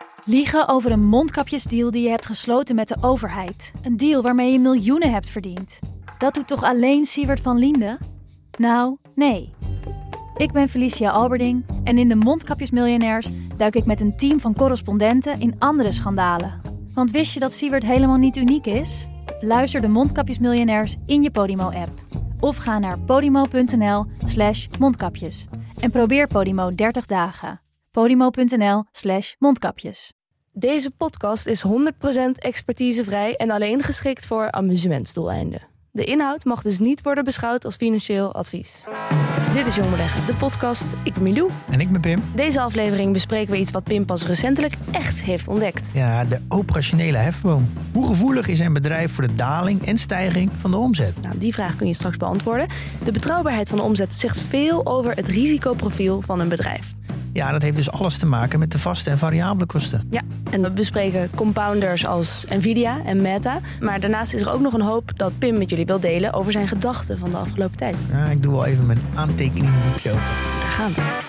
Liegen over een mondkapjesdeal die je hebt gesloten met de overheid. Een deal waarmee je miljoenen hebt verdiend. Dat doet toch alleen Siewert van Liende? Nou, nee. Ik ben Felicia Alberding en in de Mondkapjesmiljonairs duik ik met een team van correspondenten in andere schandalen. Want wist je dat Siewert helemaal niet uniek is? Luister de Mondkapjesmiljonairs in je Podimo-app. Of ga naar podimo.nl/mondkapjes. En probeer Podimo 30 dagen. podimo.nl/mondkapjes. Deze podcast is 100% expertisevrij en alleen geschikt voor amusementsdoeleinden. De inhoud mag dus niet worden beschouwd als financieel advies. Dit is Jong Beleggen, de podcast. Ik ben Milou. En ik ben Pim. Deze aflevering bespreken we iets wat Pim pas recentelijk echt heeft ontdekt. Ja, de operationele hefboom. Hoe gevoelig is een bedrijf voor de daling en stijging van de omzet? Nou, die vraag kun je straks beantwoorden. De betrouwbaarheid van de omzet zegt veel over het risicoprofiel van een bedrijf. Ja, dat heeft dus alles te maken met de vaste en variabele kosten. Ja, en we bespreken compounders als Nvidia en Meta. Maar daarnaast is er ook nog een hoop dat Pim met jullie wil delen over zijn gedachten van de afgelopen tijd. Ja, ik doe wel even mijn aantekeningenboekje open. Daar gaan we.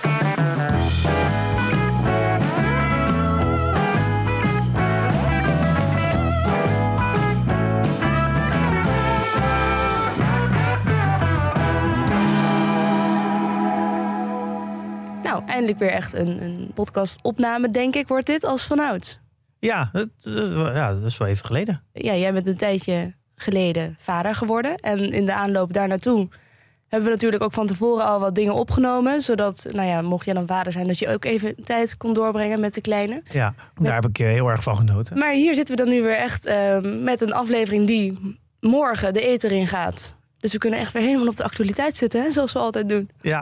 Eindelijk weer echt een podcastopname, denk ik, wordt dit als vanouds. Ja, dat is wel even geleden. Ja, jij bent een tijdje geleden vader geworden. En in de aanloop daar naartoe hebben we natuurlijk ook van tevoren al wat dingen opgenomen. Zodat, mocht jij dan vader zijn, dat je ook even tijd kon doorbrengen met de kleine. Ja, daar heb ik heel erg van genoten. Maar hier zitten we dan nu weer echt met een aflevering die morgen de ether in gaat. Dus we kunnen echt weer helemaal op de actualiteit zitten, hè, zoals we altijd doen. Ja,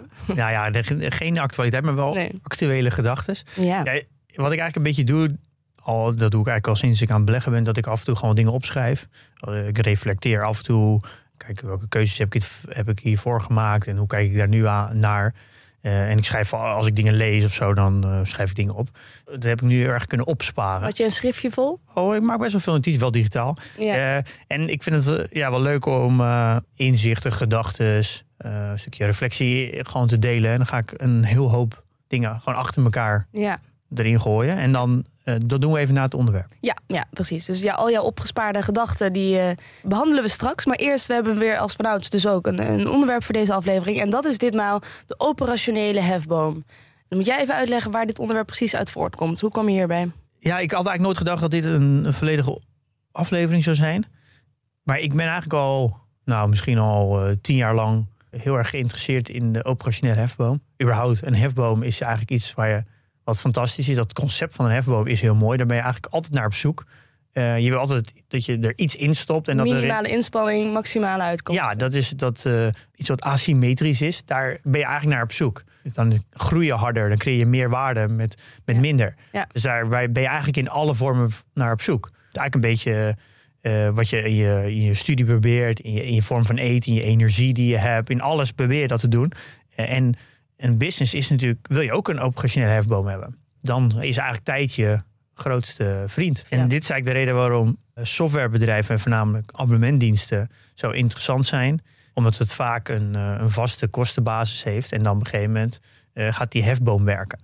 geen actualiteit, maar wel actuele gedachten. Ja. Ja, wat ik eigenlijk een beetje doe, dat doe ik eigenlijk al sinds ik aan het beleggen ben, dat ik af en toe gewoon dingen opschrijf. Ik reflecteer af en toe, kijk welke keuzes heb ik hiervoor gemaakt en hoe kijk ik daar nu naar. En ik schrijf, als ik dingen lees of zo, dan schrijf ik dingen op. Dat heb ik nu heel erg kunnen opsparen. Had je een schriftje vol? Ik maak best wel veel notities, wel digitaal. Ja. En ik vind het wel leuk om inzichten, gedachten, een stukje reflectie gewoon te delen. En dan ga ik een heel hoop dingen gewoon achter elkaar erin gooien. En dan dat doen we even na het onderwerp. Ja, precies. Dus al jouw opgespaarde gedachten, die behandelen we straks. Maar eerst, we hebben weer als vanouds dus ook een onderwerp voor deze aflevering. En dat is ditmaal de operationele hefboom. Dan moet jij even uitleggen waar dit onderwerp precies uit voortkomt. Hoe kwam je hierbij? Ja, ik had eigenlijk nooit gedacht dat dit een volledige aflevering zou zijn. Maar ik ben eigenlijk misschien al 10 jaar lang heel erg geïnteresseerd in de operationele hefboom. Überhaupt, een hefboom is eigenlijk iets wat fantastisch is. Dat concept van een hefboom is heel mooi. Daar ben je eigenlijk altijd naar op zoek. Je wil altijd dat je er iets in stopt. En minimale inspanning, maximale uitkomst. Ja, dat is iets wat asymmetrisch is. Daar ben je eigenlijk naar op zoek. Dan groei je harder, dan creëer je meer waarde met minder. Ja. Dus daar ben je eigenlijk in alle vormen naar op zoek. Het is eigenlijk een beetje wat je in je studie probeert, in je vorm van eten, in je energie die je hebt. In alles probeer je dat te doen. En een business is natuurlijk, wil je ook een operationele hefboom hebben. Dan is eigenlijk tijd je grootste vriend. En dit is eigenlijk de reden waarom softwarebedrijven en voornamelijk abonnementdiensten zo interessant zijn. Omdat het vaak een vaste kostenbasis heeft. En dan op een gegeven moment gaat die hefboom werken.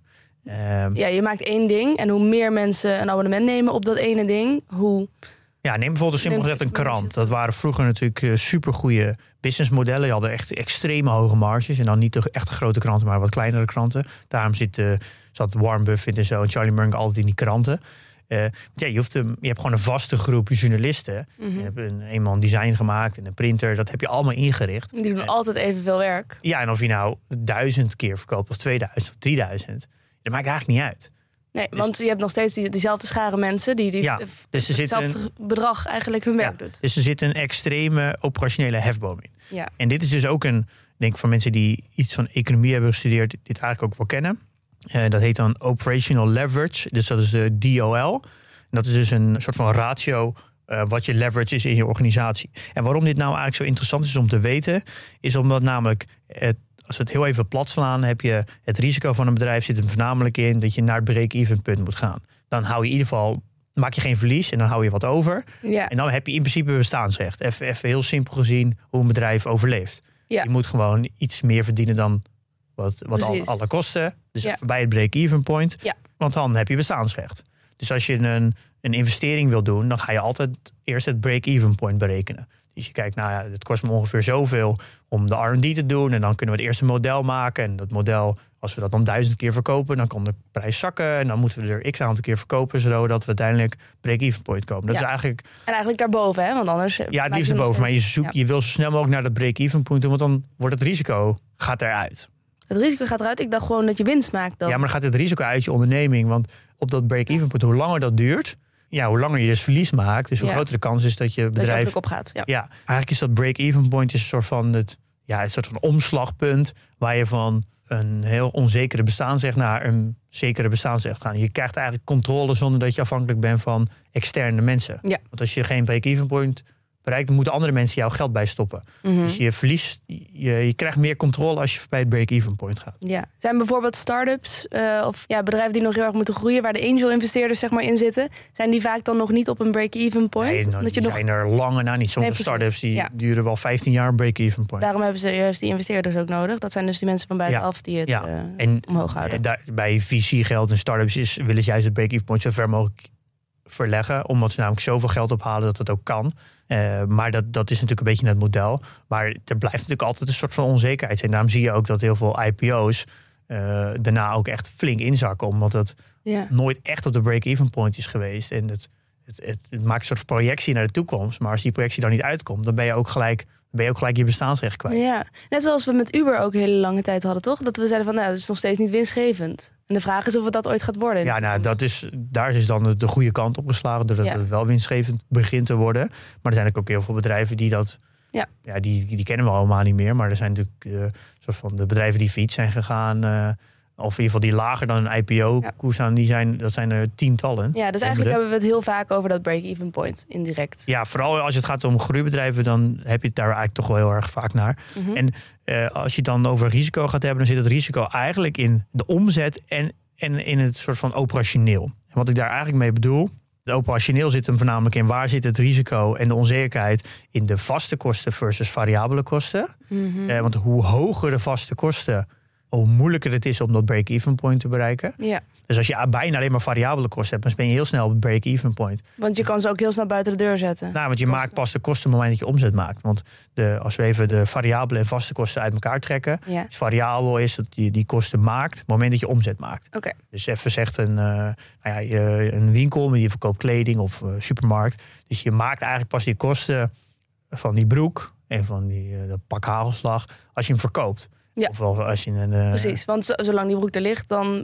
Je maakt één ding. En hoe meer mensen een abonnement nemen op dat ene ding, hoe... Ja, neem bijvoorbeeld simpel gezegd een krant. Dat waren vroeger natuurlijk supergoeie businessmodellen. Je hadden echt extreme hoge marges. En dan niet de echte grote kranten, maar wat kleinere kranten. Daarom zat Warren Buffett en zo en Charlie Munger altijd in die kranten. Je hebt gewoon een vaste groep journalisten. Mm-hmm. Je hebt een man design gemaakt en een printer. Dat heb je allemaal ingericht. Die doen altijd evenveel werk. Ja, en of je nou 1000 keer verkoopt of 2000 of 3000. Dat maakt eigenlijk niet uit. Nee, want je hebt nog steeds diezelfde schare mensen die dus hetzelfde bedrag eigenlijk hun werk doet. Dus er zit een extreme operationele hefboom in. Ja. En dit is dus ook denk voor mensen die iets van economie hebben gestudeerd, dit eigenlijk ook wel kennen. Dat heet dan operational leverage. Dus dat is de DOL. En dat is dus een soort van ratio wat je leverage is in je organisatie. En waarom dit nou eigenlijk zo interessant is om te weten, is omdat namelijk als we het heel even plat slaan, heb je het risico van een bedrijf zit er voornamelijk in dat je naar het break-even punt moet gaan. Dan hou je in ieder geval, maak je geen verlies en dan hou je wat over. Ja. En dan heb je in principe bestaansrecht. Even heel simpel gezien hoe een bedrijf overleeft. Ja. Je moet gewoon iets meer verdienen dan wat alle kosten. Dus bij het break-even point. Ja. Want dan heb je bestaansrecht. Dus als je een investering wil doen, dan ga je altijd eerst het break-even point berekenen. Dus je kijkt, het kost me ongeveer zoveel om de R&D te doen. En dan kunnen we het eerste model maken. En dat model, als we dat dan 1000 keer verkopen, dan kan de prijs zakken. En dan moeten we er x aantal keer verkopen, zodat we uiteindelijk break-even point komen. Dat is eigenlijk... En eigenlijk daarboven, hè? Want anders... Ja, het liefst erboven. Maar je wil zo snel mogelijk naar dat break-even point doen, want dan wordt het risico gaat eruit. Het risico gaat eruit? Ik dacht gewoon dat je winst maakt dan. Ja, maar dan gaat het risico uit je onderneming. Want op dat break-even point, hoe langer dat duurt, hoe langer je dus verlies maakt, dus hoe groter de kans is dat je bedrijf... Dat je opgaat. Ja, eigenlijk is dat break-even point een soort van het soort van omslagpunt waar je van een heel onzekere bestaansrecht naar een zekere bestaansrecht gaat. Je krijgt eigenlijk controle zonder dat je afhankelijk bent van externe mensen. Ja. Want als je geen break-even point bereikt, dan moeten andere mensen jouw geld bijstoppen. Mm-hmm. Dus je verliest, je krijgt meer controle als je bij het break-even point gaat. Ja. Zijn bijvoorbeeld start-ups of bedrijven die nog heel erg moeten groeien, waar de angel-investeerders zeg maar in zitten, zijn die vaak dan nog niet op een break-even point? Nee, die zijn er lange na niet. Sommige start-ups die duren wel 15 jaar een break-even point. Daarom hebben ze juist die investeerders ook nodig. Dat zijn dus die mensen van buitenaf die het omhoog houden. Bij VC-geld en start-ups willen ze juist het break-even point zo ver mogelijk verleggen, omdat ze namelijk zoveel geld ophalen dat het ook kan. Maar dat is natuurlijk een beetje het model. Maar er blijft natuurlijk altijd een soort van onzekerheid zijn. Daarom zie je ook dat heel veel IPO's daarna ook echt flink inzakken, omdat het nooit echt op de break-even point is geweest. En het maakt een soort projectie naar de toekomst. Maar als die projectie dan niet uitkomt, dan ben je ook gelijk je bestaansrecht kwijt. Ja, net zoals we met Uber ook een hele lange tijd hadden, toch? Dat we zeiden van, dat is nog steeds niet winstgevend. En de vraag is of het dat ooit gaat worden. Ja, daar is dan de goede kant op geslagen, doordat het wel winstgevend begint te worden. Maar er zijn ook heel veel bedrijven die dat... Ja, die kennen we allemaal niet meer. Maar er zijn natuurlijk soort van de bedrijven die failliet zijn gegaan, of in ieder geval die lager dan een IPO-koers aan, dat zijn er tientallen. Ja, dus eigenlijk hebben we het heel vaak over dat break-even point, indirect. Ja, vooral als het gaat om groeibedrijven, dan heb je het daar eigenlijk toch wel heel erg vaak naar. Mm-hmm. En als je het dan over risico gaat hebben, dan zit het risico eigenlijk in de omzet en in het soort van operationeel. En wat ik daar eigenlijk mee bedoel, de operationeel zit hem voornamelijk in waar zit het risico en de onzekerheid in de vaste kosten versus variabele kosten. Mm-hmm. Want hoe hoger de vaste kosten, hoe moeilijker het is om dat break-even point te bereiken. Ja. Dus als je bijna alleen maar variabele kosten hebt, dan ben je heel snel op het break-even point. Want je kan ze ook heel snel buiten de deur zetten. Want je maakt pas de kosten op het moment dat je omzet maakt. Want als we even de variabele en vaste kosten uit elkaar trekken. Ja. Dus variabel is dat je die kosten maakt op het moment dat je omzet maakt. Okay. Dus even zegt een winkel, die verkoopt kleding of supermarkt. Dus je maakt eigenlijk pas die kosten van die broek en van dat pak hagelslag als je hem verkoopt. Ja. Of als je precies, want zolang die broek er ligt, dan...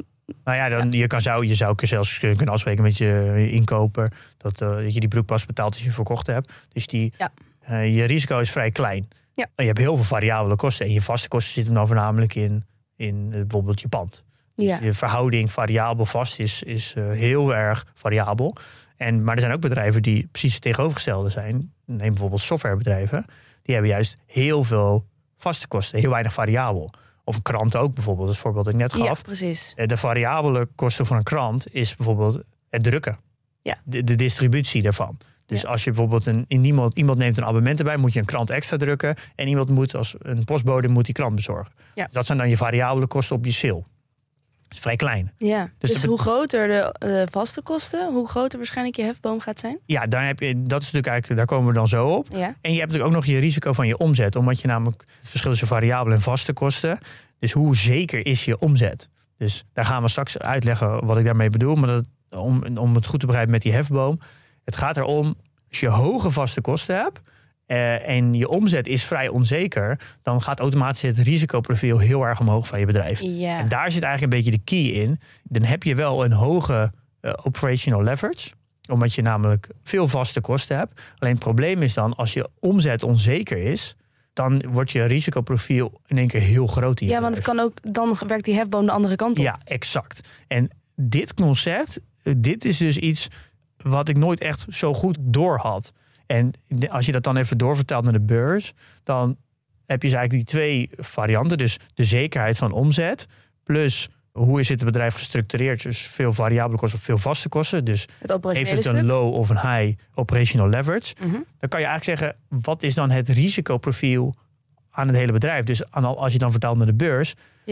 Je zou zelfs kunnen afspreken met je inkoper dat je die broek pas betaalt als je verkocht hebt. Dus je risico is vrij klein. Ja. Je hebt heel veel variabele kosten en je vaste kosten zitten dan voornamelijk in bijvoorbeeld je pand. Dus je verhouding variabel-vast is heel erg variabel. Maar er zijn ook bedrijven die precies het tegenovergestelde zijn. Neem bijvoorbeeld softwarebedrijven. Die hebben juist heel veel vaste kosten, heel weinig variabel. Of een krant ook bijvoorbeeld, het voorbeeld dat ik net gaf. Ja, precies. De variabele kosten van een krant is bijvoorbeeld het drukken. Ja. De distributie daarvan. Dus als je bijvoorbeeld iemand neemt een abonnement erbij, moet je een krant extra drukken. En iemand moet als een postbode die krant bezorgen. Ja. Dus dat zijn dan je variabele kosten op je sale. Dat is vrij klein. Ja. Dus hoe groter de vaste kosten, hoe groter waarschijnlijk je hefboom gaat zijn? Ja, dat is natuurlijk eigenlijk, daar komen we dan zo op. Ja. En je hebt natuurlijk ook nog je risico van je omzet. Omdat je namelijk het verschil tussen variabele en vaste kosten. Dus hoe zeker is je omzet? Dus daar gaan we straks uitleggen wat ik daarmee bedoel. Maar om het goed te begrijpen met die hefboom. Het gaat erom, als je hoge vaste kosten hebt en je omzet is vrij onzeker, dan gaat automatisch het risicoprofiel heel erg omhoog van je bedrijf. Ja. En daar zit eigenlijk een beetje de key in. Dan heb je wel een hoge operational leverage, omdat je namelijk veel vaste kosten hebt. Alleen het probleem is dan, als je omzet onzeker is, dan wordt je risicoprofiel in één keer heel groot in je bedrijf. Want het kan ook, dan werkt die hefboom de andere kant op. Ja, exact. En dit concept, dit is dus iets wat ik nooit echt zo goed door had. En als je dat dan even doorvertaalt naar de beurs, dan heb je dus eigenlijk die twee varianten. Dus de zekerheid van omzet, plus hoe is het bedrijf gestructureerd. Dus veel variabele kosten of veel vaste kosten. Dus heeft het een low of een high operational leverage. Mm-hmm. Dan kan je eigenlijk zeggen, wat is dan het risicoprofiel aan het hele bedrijf. Dus als je dan vertaalt naar de beurs,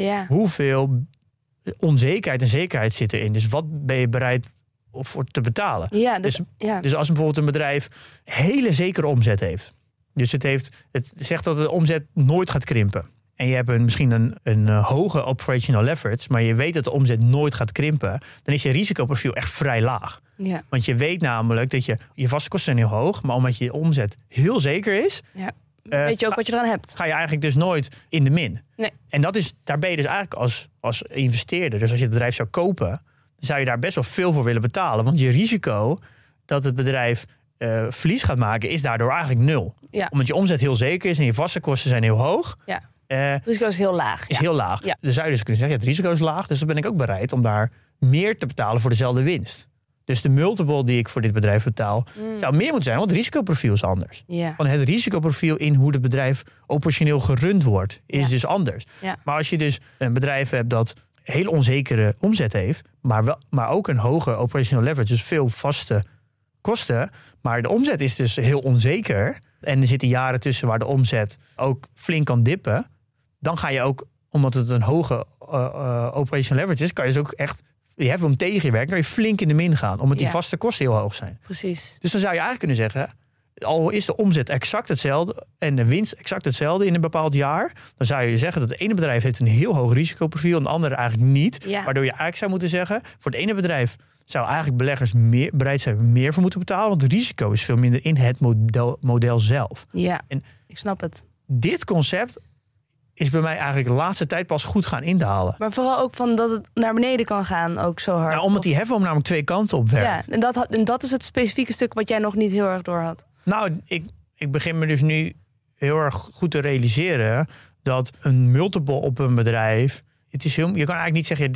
hoeveel onzekerheid en zekerheid zit erin? Dus wat ben je bereid voor te betalen? Ja, dus als bijvoorbeeld een bedrijf hele zekere omzet heeft. Dus het zegt dat de omzet nooit gaat krimpen. En je hebt misschien een hoge operational leverage, maar je weet dat de omzet nooit gaat krimpen, dan is je risicoprofiel echt vrij laag. Ja. Want je weet namelijk dat je vaste kosten zijn heel hoog, maar omdat je omzet heel zeker is, weet je ook wat je eraan hebt. Ga je eigenlijk dus nooit in de min. Nee. En daar ben je dus eigenlijk als investeerder, dus als je het bedrijf zou kopen, dan zou je daar best wel veel voor willen betalen. Want je risico dat het bedrijf verlies gaat maken, is daardoor eigenlijk 0. Ja. Omdat je omzet heel zeker is en je vaste kosten zijn heel hoog. Ja. Het risico is heel laag. Is heel laag. Ja. Dan zou je dus kunnen zeggen, het risico is laag. Dus dan ben ik ook bereid om daar meer te betalen voor dezelfde winst. Dus de multiple die ik voor dit bedrijf betaal, zou meer moeten zijn, want het risicoprofiel is anders. Ja. Want het risicoprofiel in hoe het bedrijf operationeel gerund wordt, is dus anders. Ja. Maar als je dus een bedrijf hebt dat heel onzekere omzet heeft, maar ook een hoge operational leverage, dus veel vaste kosten, maar de omzet is dus heel onzeker en er zitten jaren tussen waar de omzet ook flink kan dippen, dan ga je ook, omdat het een hoge operational leverage is, kan je dus ook echt, je hebt hem tegen je werk, kan je flink in de min gaan, omdat die vaste kosten heel hoog zijn. Precies. Dus dan zou je eigenlijk kunnen zeggen, al is de omzet exact hetzelfde en de winst exact hetzelfde in een bepaald jaar, dan zou je zeggen dat het ene bedrijf heeft een heel hoog risicoprofiel en het andere eigenlijk niet. Ja. Waardoor je eigenlijk zou moeten zeggen, voor het ene bedrijf zou eigenlijk beleggers bereid zijn meer voor moeten betalen, want het risico is veel minder in het model zelf. Ja, en ik snap het. Dit concept is bij mij eigenlijk de laatste tijd pas goed gaan indalen. Maar vooral ook van dat het naar beneden kan gaan, ook zo hard. Nou, omdat die hefboom namelijk twee kanten op werkt. Ja, en dat is het specifieke stuk wat jij nog niet heel erg door had. Nou, ik begin me dus nu heel erg goed te realiseren dat een multiple op een bedrijf, je kan eigenlijk niet zeggen,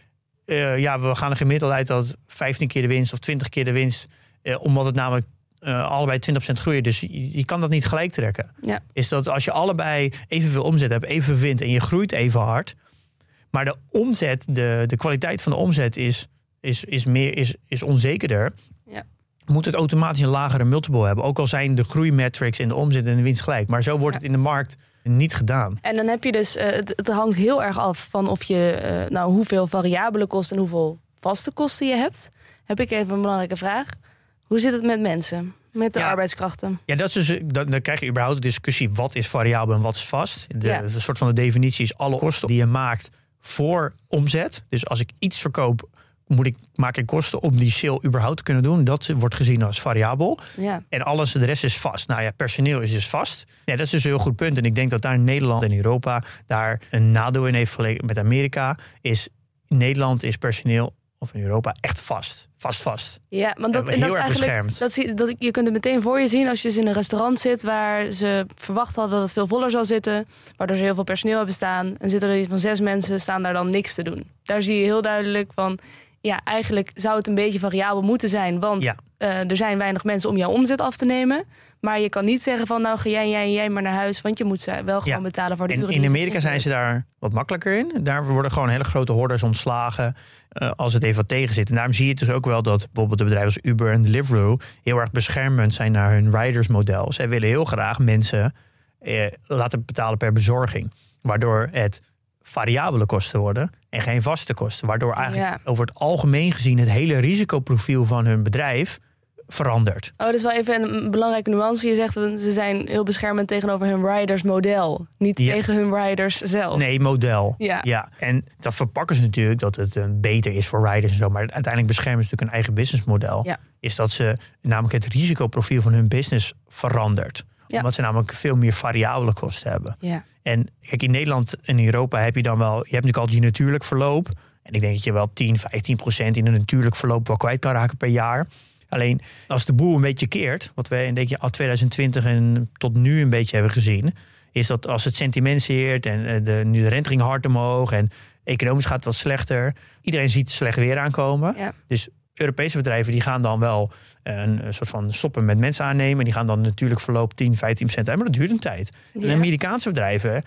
we gaan er gemiddeld uit dat 15 keer de winst of 20 keer de winst, omdat het namelijk allebei 20% groeien. Dus je kan dat niet gelijk trekken. Ja. Is dat als je allebei evenveel omzet hebt, evenveel winst en je groeit even hard, maar de omzet, de kwaliteit van de omzet is onzekerder, moet het automatisch een lagere multiple hebben. Ook al zijn de groeimetrics en de omzet en de winst gelijk. Maar zo wordt het in de markt niet gedaan. En dan heb je dus, het hangt heel erg af van of je hoeveel variabele kosten en hoeveel vaste kosten je hebt. Heb ik even een belangrijke vraag. Hoe zit het met mensen? Met de arbeidskrachten? Ja, dat is dus, dan krijg je überhaupt de discussie, wat is variabel en wat is vast? De soort van de definitie is alle kosten die je maakt voor omzet. Dus als ik iets verkoop, maak ik kosten om die sale überhaupt te kunnen doen. Dat wordt gezien als variabel. Ja. En de rest is vast. Nou ja, personeel is dus vast. Ja, dat is dus een heel goed punt. En ik denk dat daar Nederland en Europa daar een nadeel in heeft vergeleken met Amerika. In Nederland is personeel, of in Europa, echt vast. Vast. Ja, want dat is eigenlijk, je kunt het meteen voor je zien als je dus in een restaurant zit waar ze verwacht hadden dat het veel voller zou zitten, waardoor ze heel veel personeel hebben staan. En zitten er iets van 6 mensen, staan daar dan niks te doen. Daar zie je heel duidelijk van, ja, eigenlijk zou het een beetje variabel moeten zijn, want er zijn weinig mensen om jouw omzet af te nemen. Maar je kan niet zeggen van, nou ga jij maar naar huis, want je moet ze wel gewoon betalen voor de uren. In Amerika zijn ze daar wat makkelijker in. Daar worden gewoon hele grote hordes ontslagen als het even wat tegen zit. En daarom zie je dus ook wel dat bijvoorbeeld de bedrijven als Uber en Deliveroo heel erg beschermend zijn naar hun ridersmodel. Zij willen heel graag mensen laten betalen per bezorging, waardoor het variabele kosten worden en geen vaste kosten. Waardoor eigenlijk over het algemeen gezien het hele risicoprofiel van hun bedrijf verandert. Oh, dat is wel even een belangrijke nuance. Je zegt dat ze zijn heel beschermend tegenover hun riders model. Niet tegen hun riders zelf. Nee, model. Ja. En dat verpakken ze natuurlijk dat het beter is voor riders en zo. Maar uiteindelijk beschermen ze natuurlijk een eigen businessmodel. Ja. Is dat ze namelijk het risicoprofiel van hun business verandert. Ja. Omdat ze namelijk veel meer variabele kosten hebben. Ja. En kijk, in Nederland en Europa heb je dan wel, je hebt natuurlijk altijd je natuurlijk verloop. En ik denk dat je wel 10-15% in een natuurlijk verloop wel kwijt kan raken per jaar. Alleen als de boel een beetje keert, wat we denk je al 2020 en tot nu een beetje hebben gezien, is dat als het sentiment zeert en nu de rente ging hard omhoog en economisch gaat het wat slechter. Iedereen ziet slecht weer aankomen. Ja. Dus Europese bedrijven die gaan dan wel een soort van stoppen met mensen aannemen. Die gaan dan natuurlijk verloop 10-15% uit, maar dat duurt een tijd. Ja. En Amerikaanse bedrijven,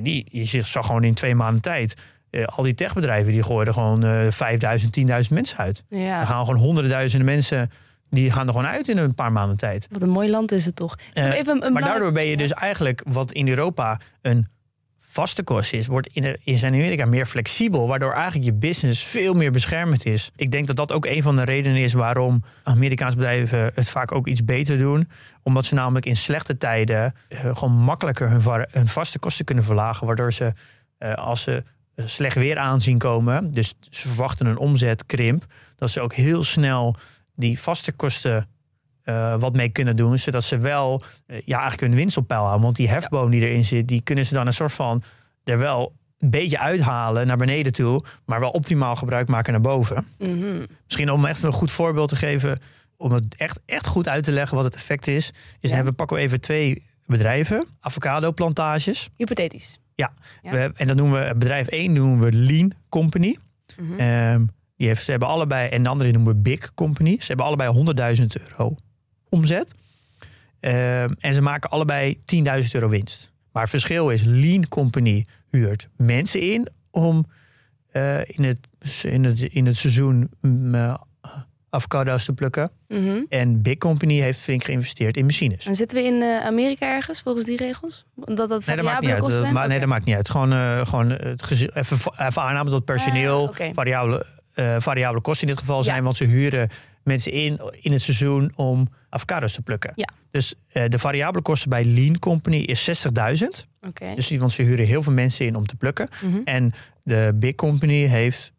je zag gewoon in 2 maanden tijd, al die techbedrijven die gooien er gewoon 5.000, 10.000 mensen uit. Ja. Er gaan gewoon honderden duizenden mensen Die gaan er gewoon uit in een paar maanden tijd. Wat een mooi land is het toch. Maar daardoor ben je dus eigenlijk wat in Europa een vaste kost is, wordt in Amerika meer flexibel, waardoor eigenlijk je business veel meer beschermd is. Ik denk dat dat ook een van de redenen is waarom Amerikaanse bedrijven het vaak ook iets beter doen. Omdat ze namelijk in slechte tijden gewoon makkelijker hun vaste kosten kunnen verlagen. Waardoor ze, als ze slecht weer aanzien komen, dus ze verwachten een omzetkrimp, dat ze ook heel snel die vaste kosten wat mee kunnen doen, zodat ze wel eigenlijk hun winst op peil houden. Want die hefboom die erin zit, die kunnen ze dan een soort van er wel een beetje uithalen naar beneden toe, maar wel optimaal gebruik maken naar boven. Mm-hmm. Misschien om echt een goed voorbeeld te geven, om het echt goed uit te leggen wat het effect is. Dan pakken we even 2 bedrijven, avocado plantages. Hypothetisch. Ja. En dan noemen we bedrijf 1 noemen we Lean Company. Mm-hmm. Ze hebben allebei, en de andere noemen we Big Company. Ze hebben allebei €100.000 omzet. En ze maken allebei €10.000 winst. Maar het verschil is, Lean Company huurt mensen in om in het seizoen avocado's te plukken. Mm-hmm. En Big Company heeft flink geïnvesteerd in machines. En zitten we in Amerika ergens volgens die regels? Dat dat maakt niet uit. Nee, dat maakt niet uit. Gewoon even aannemen dat personeel variabele kosten in dit geval zijn. Want ze huren mensen in het seizoen om avocado's te plukken. Ja. Dus de variabele kosten bij Lean Company is €60.000. Okay. Dus want ze huren heel veel mensen in om te plukken. Mm-hmm. En de Big Company heeft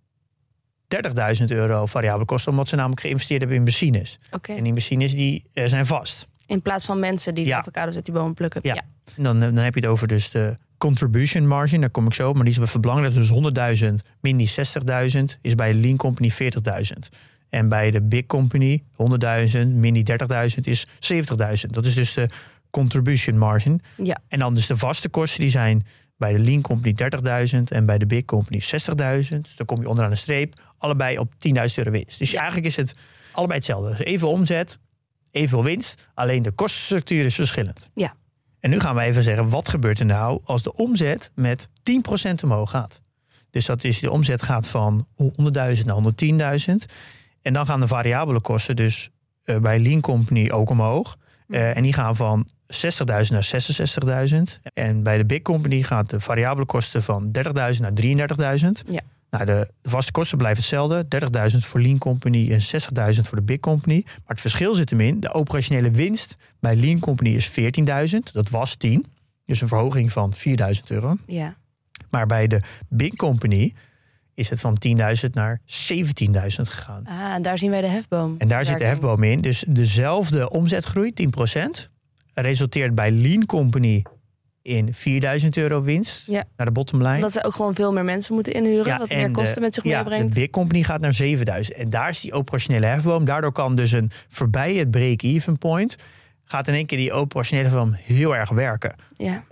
€30.000 variabele kosten, omdat ze namelijk geïnvesteerd hebben in machines. Okay. En die machines die zijn vast. In plaats van mensen die de avocado's uit die bomen plukken. Ja. En dan heb je het over dus de contribution margin, daar kom ik zo, maar die is even belangrijk. Dus 100.000 min die 60.000 is bij de Lean Company 40.000. En bij de Big Company 100.000 min die 30.000 is 70.000. Dat is dus de contribution margin. Ja. En dan dus de vaste kosten die zijn bij de Lean Company 30.000 en bij de Big Company 60.000. Dus dan kom je onderaan de streep, allebei op €10.000 winst. Dus eigenlijk is het allebei hetzelfde. Dus evenveel omzet, evenveel winst, alleen de kostenstructuur is verschillend. Ja. En nu gaan we even zeggen, wat gebeurt er nou als de omzet met 10% omhoog gaat? Dus dat is, de omzet gaat van 100.000 naar 110.000. En dan gaan de variabele kosten dus bij Lean Company ook omhoog. En die gaan van 60.000 naar 66.000. En bij de Big Company gaat de variabele kosten van 30.000 naar 33.000. Ja. Nou, de vaste kosten blijven hetzelfde. 30.000 voor Lean Company en 60.000 voor de Big Company. Maar het verschil zit hem in. De operationele winst bij Lean Company is 14.000. Dat was 10. Dus een verhoging van €4.000. Ja. Maar bij de Big Company is het van 10.000 naar 17.000 gegaan. En daar zien wij de hefboom. En daar zit de hefboom in. Dus dezelfde omzetgroei, 10%, resulteert bij Lean Company in €4.000 winst naar de bottom line. Omdat ze ook gewoon veel meer mensen moeten inhuren, wat meer kosten met zich meebrengt. De Big Company gaat naar 7.000. En daar is die operationele hefboom. Daardoor kan dus voorbij het break-even point, gaat in één keer die operationele hefboom heel erg werken. Ja.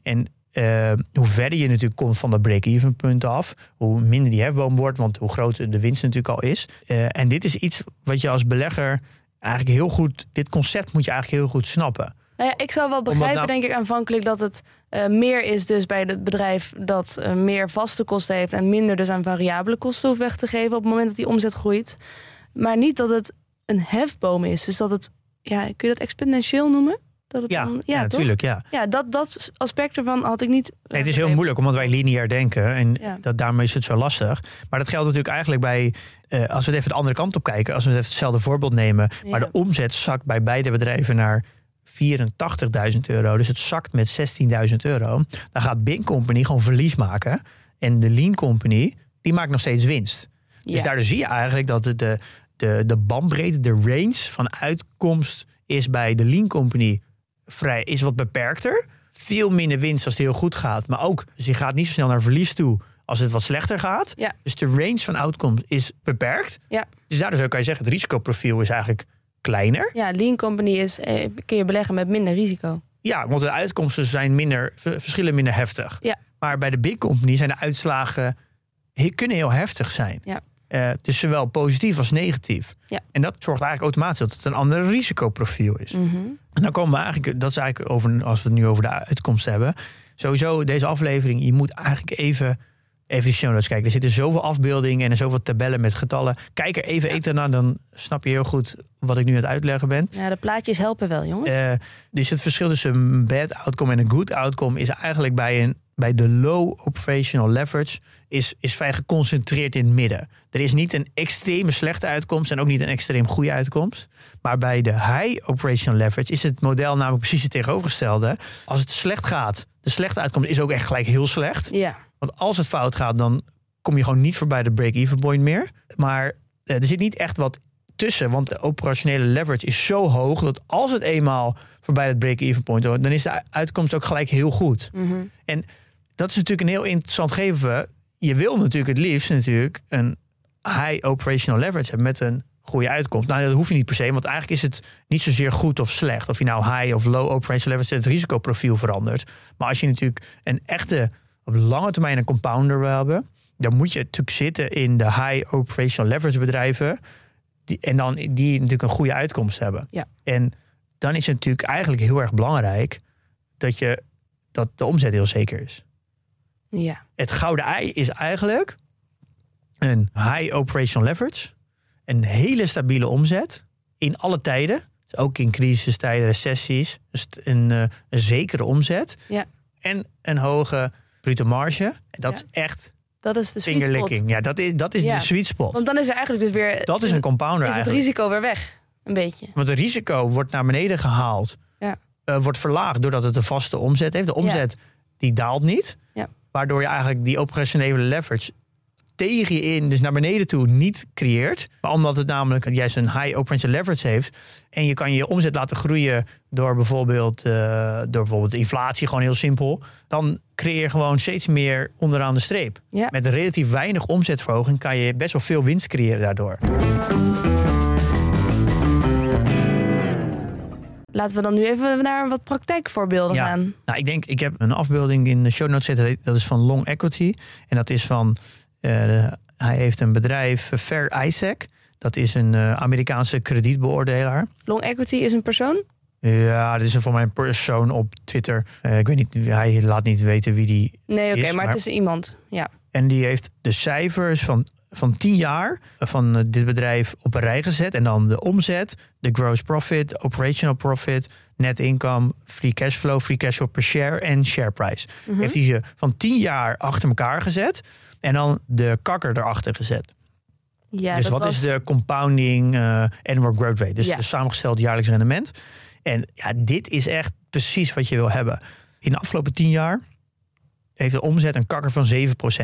Hoe verder je natuurlijk komt van dat break-even punt af, hoe minder die hefboom wordt, want hoe groter de winst natuurlijk al is. En dit is iets wat je als belegger eigenlijk heel goed, dit concept moet je eigenlijk heel goed snappen. Nou ja, ik zou wel begrijpen, denk ik aanvankelijk, dat het meer is dus bij het bedrijf dat meer vaste kosten heeft en minder dus aan variabele kosten hoeft weg te geven op het moment dat die omzet groeit. Maar niet dat het een hefboom is. Dus dat het, kun je dat exponentieel noemen? Dat het natuurlijk, ja. Ja, dat aspect ervan had ik niet. Nee, het is heel moeilijk, omdat wij lineair denken. En daarmee is het zo lastig. Maar dat geldt natuurlijk eigenlijk bij, als we het even de andere kant op kijken, als we even hetzelfde voorbeeld nemen, maar de omzet zakt bij beide bedrijven naar €84.000. Dus het zakt met €16.000. Dan gaat Big Company gewoon verlies maken. En de Lean Company, die maakt nog steeds winst. Dus daardoor zie je eigenlijk dat de bandbreedte, de range van uitkomst is bij de Lean Company is wat beperkter. Veel minder winst als het heel goed gaat. Maar ook, dus je gaat niet zo snel naar verlies toe als het wat slechter gaat. Ja. Dus de range van outcomes is beperkt. Ja. Dus daardoor kan je zeggen, het risicoprofiel is eigenlijk kleiner. Ja, Lean Company kun je beleggen met minder risico. Ja, want de uitkomsten zijn verschillen minder heftig. Ja. Maar bij de Big Company zijn de uitslagen kunnen heel heftig zijn. Ja. Dus zowel positief als negatief. Ja. En dat zorgt eigenlijk automatisch dat het een ander risicoprofiel is. Mm-hmm. En dan komen we eigenlijk, dat is eigenlijk als we het nu over de uitkomst hebben. Sowieso deze aflevering, je moet eigenlijk even die show notes kijken. Er zitten zoveel afbeeldingen en zoveel tabellen met getallen. Kijk er even naar, dan snap je heel goed wat ik nu aan het uitleggen ben. Ja, de plaatjes helpen wel, jongens. Dus het verschil tussen een bad outcome en een good outcome is eigenlijk bij de low operational leverage is vrij geconcentreerd in het midden. Er is niet een extreme slechte uitkomst en ook niet een extreem goede uitkomst. Maar bij de high operational leverage is het model namelijk precies het tegenovergestelde. Als het slecht gaat, de slechte uitkomst is ook echt gelijk heel slecht. Ja. Want als het fout gaat, dan kom je gewoon niet voorbij de break-even point meer. Maar er zit niet echt wat tussen, want de operationele leverage is zo hoog dat als het eenmaal voorbij het break-even point wordt, dan is de uitkomst ook gelijk heel goed. Mm-hmm. En dat is natuurlijk een heel interessant gegeven. Je wil natuurlijk het liefst een high operational leverage hebben met een goede uitkomst. Nou, dat hoef je niet per se, want eigenlijk is het niet zozeer goed of slecht. Of je nou high of low operational leverage het risicoprofiel verandert. Maar als je natuurlijk een echte, op lange termijn een compounder wil hebben, dan moet je natuurlijk zitten in de high operational leverage bedrijven die natuurlijk een goede uitkomst hebben. Ja. En dan is het natuurlijk eigenlijk heel erg belangrijk dat de omzet heel zeker is. Ja. Het gouden ei is eigenlijk een high operational leverage, een hele stabiele omzet in alle tijden, dus ook in crisistijden, recessies, een zekere omzet en een hoge bruto marge. En dat is echt. Dat is de sweet spot. Ja, dat is de sweet spot. Want dan is er eigenlijk dus weer. Dat is een compounder is eigenlijk. Het risico weer weg, een beetje. Want het risico wordt naar beneden gehaald, wordt verlaagd doordat het een vaste omzet heeft. De omzet die daalt niet, waardoor je eigenlijk die operationele leverage tegen je in, dus naar beneden toe, niet creëert. Maar omdat het namelijk juist een high operational leverage heeft en je kan je omzet laten groeien door bijvoorbeeld de inflatie, gewoon heel simpel, dan creëer je gewoon steeds meer onderaan de streep. Ja. Met een relatief weinig omzetverhoging kan je best wel veel winst creëren daardoor. Laten we dan nu even naar wat praktijkvoorbeelden gaan. Nou, ik heb een afbeelding in de show notes zitten. Dat is van Long Equity. En dat is van, hij heeft een bedrijf, Fair Isaac. Dat is een Amerikaanse kredietbeoordelaar. Long Equity is een persoon? Ja, dat is voor mij een persoon op Twitter. Ik weet niet, hij laat niet weten wie die is. Nee, oké, maar het is iemand, ja. En die heeft de cijfers van 10 jaar van dit bedrijf op een rij gezet. En dan de omzet, de gross profit, operational profit, net income, free cash flow per share en share price. Mm-hmm. Heeft hij ze van 10 jaar achter elkaar gezet en dan de kakker erachter gezet. Ja, dus wat is de compounding annual growth rate? Dus de samengesteld jaarlijks rendement. En dit is echt precies wat je wil hebben. In de afgelopen 10 jaar heeft de omzet een kakker van 7%.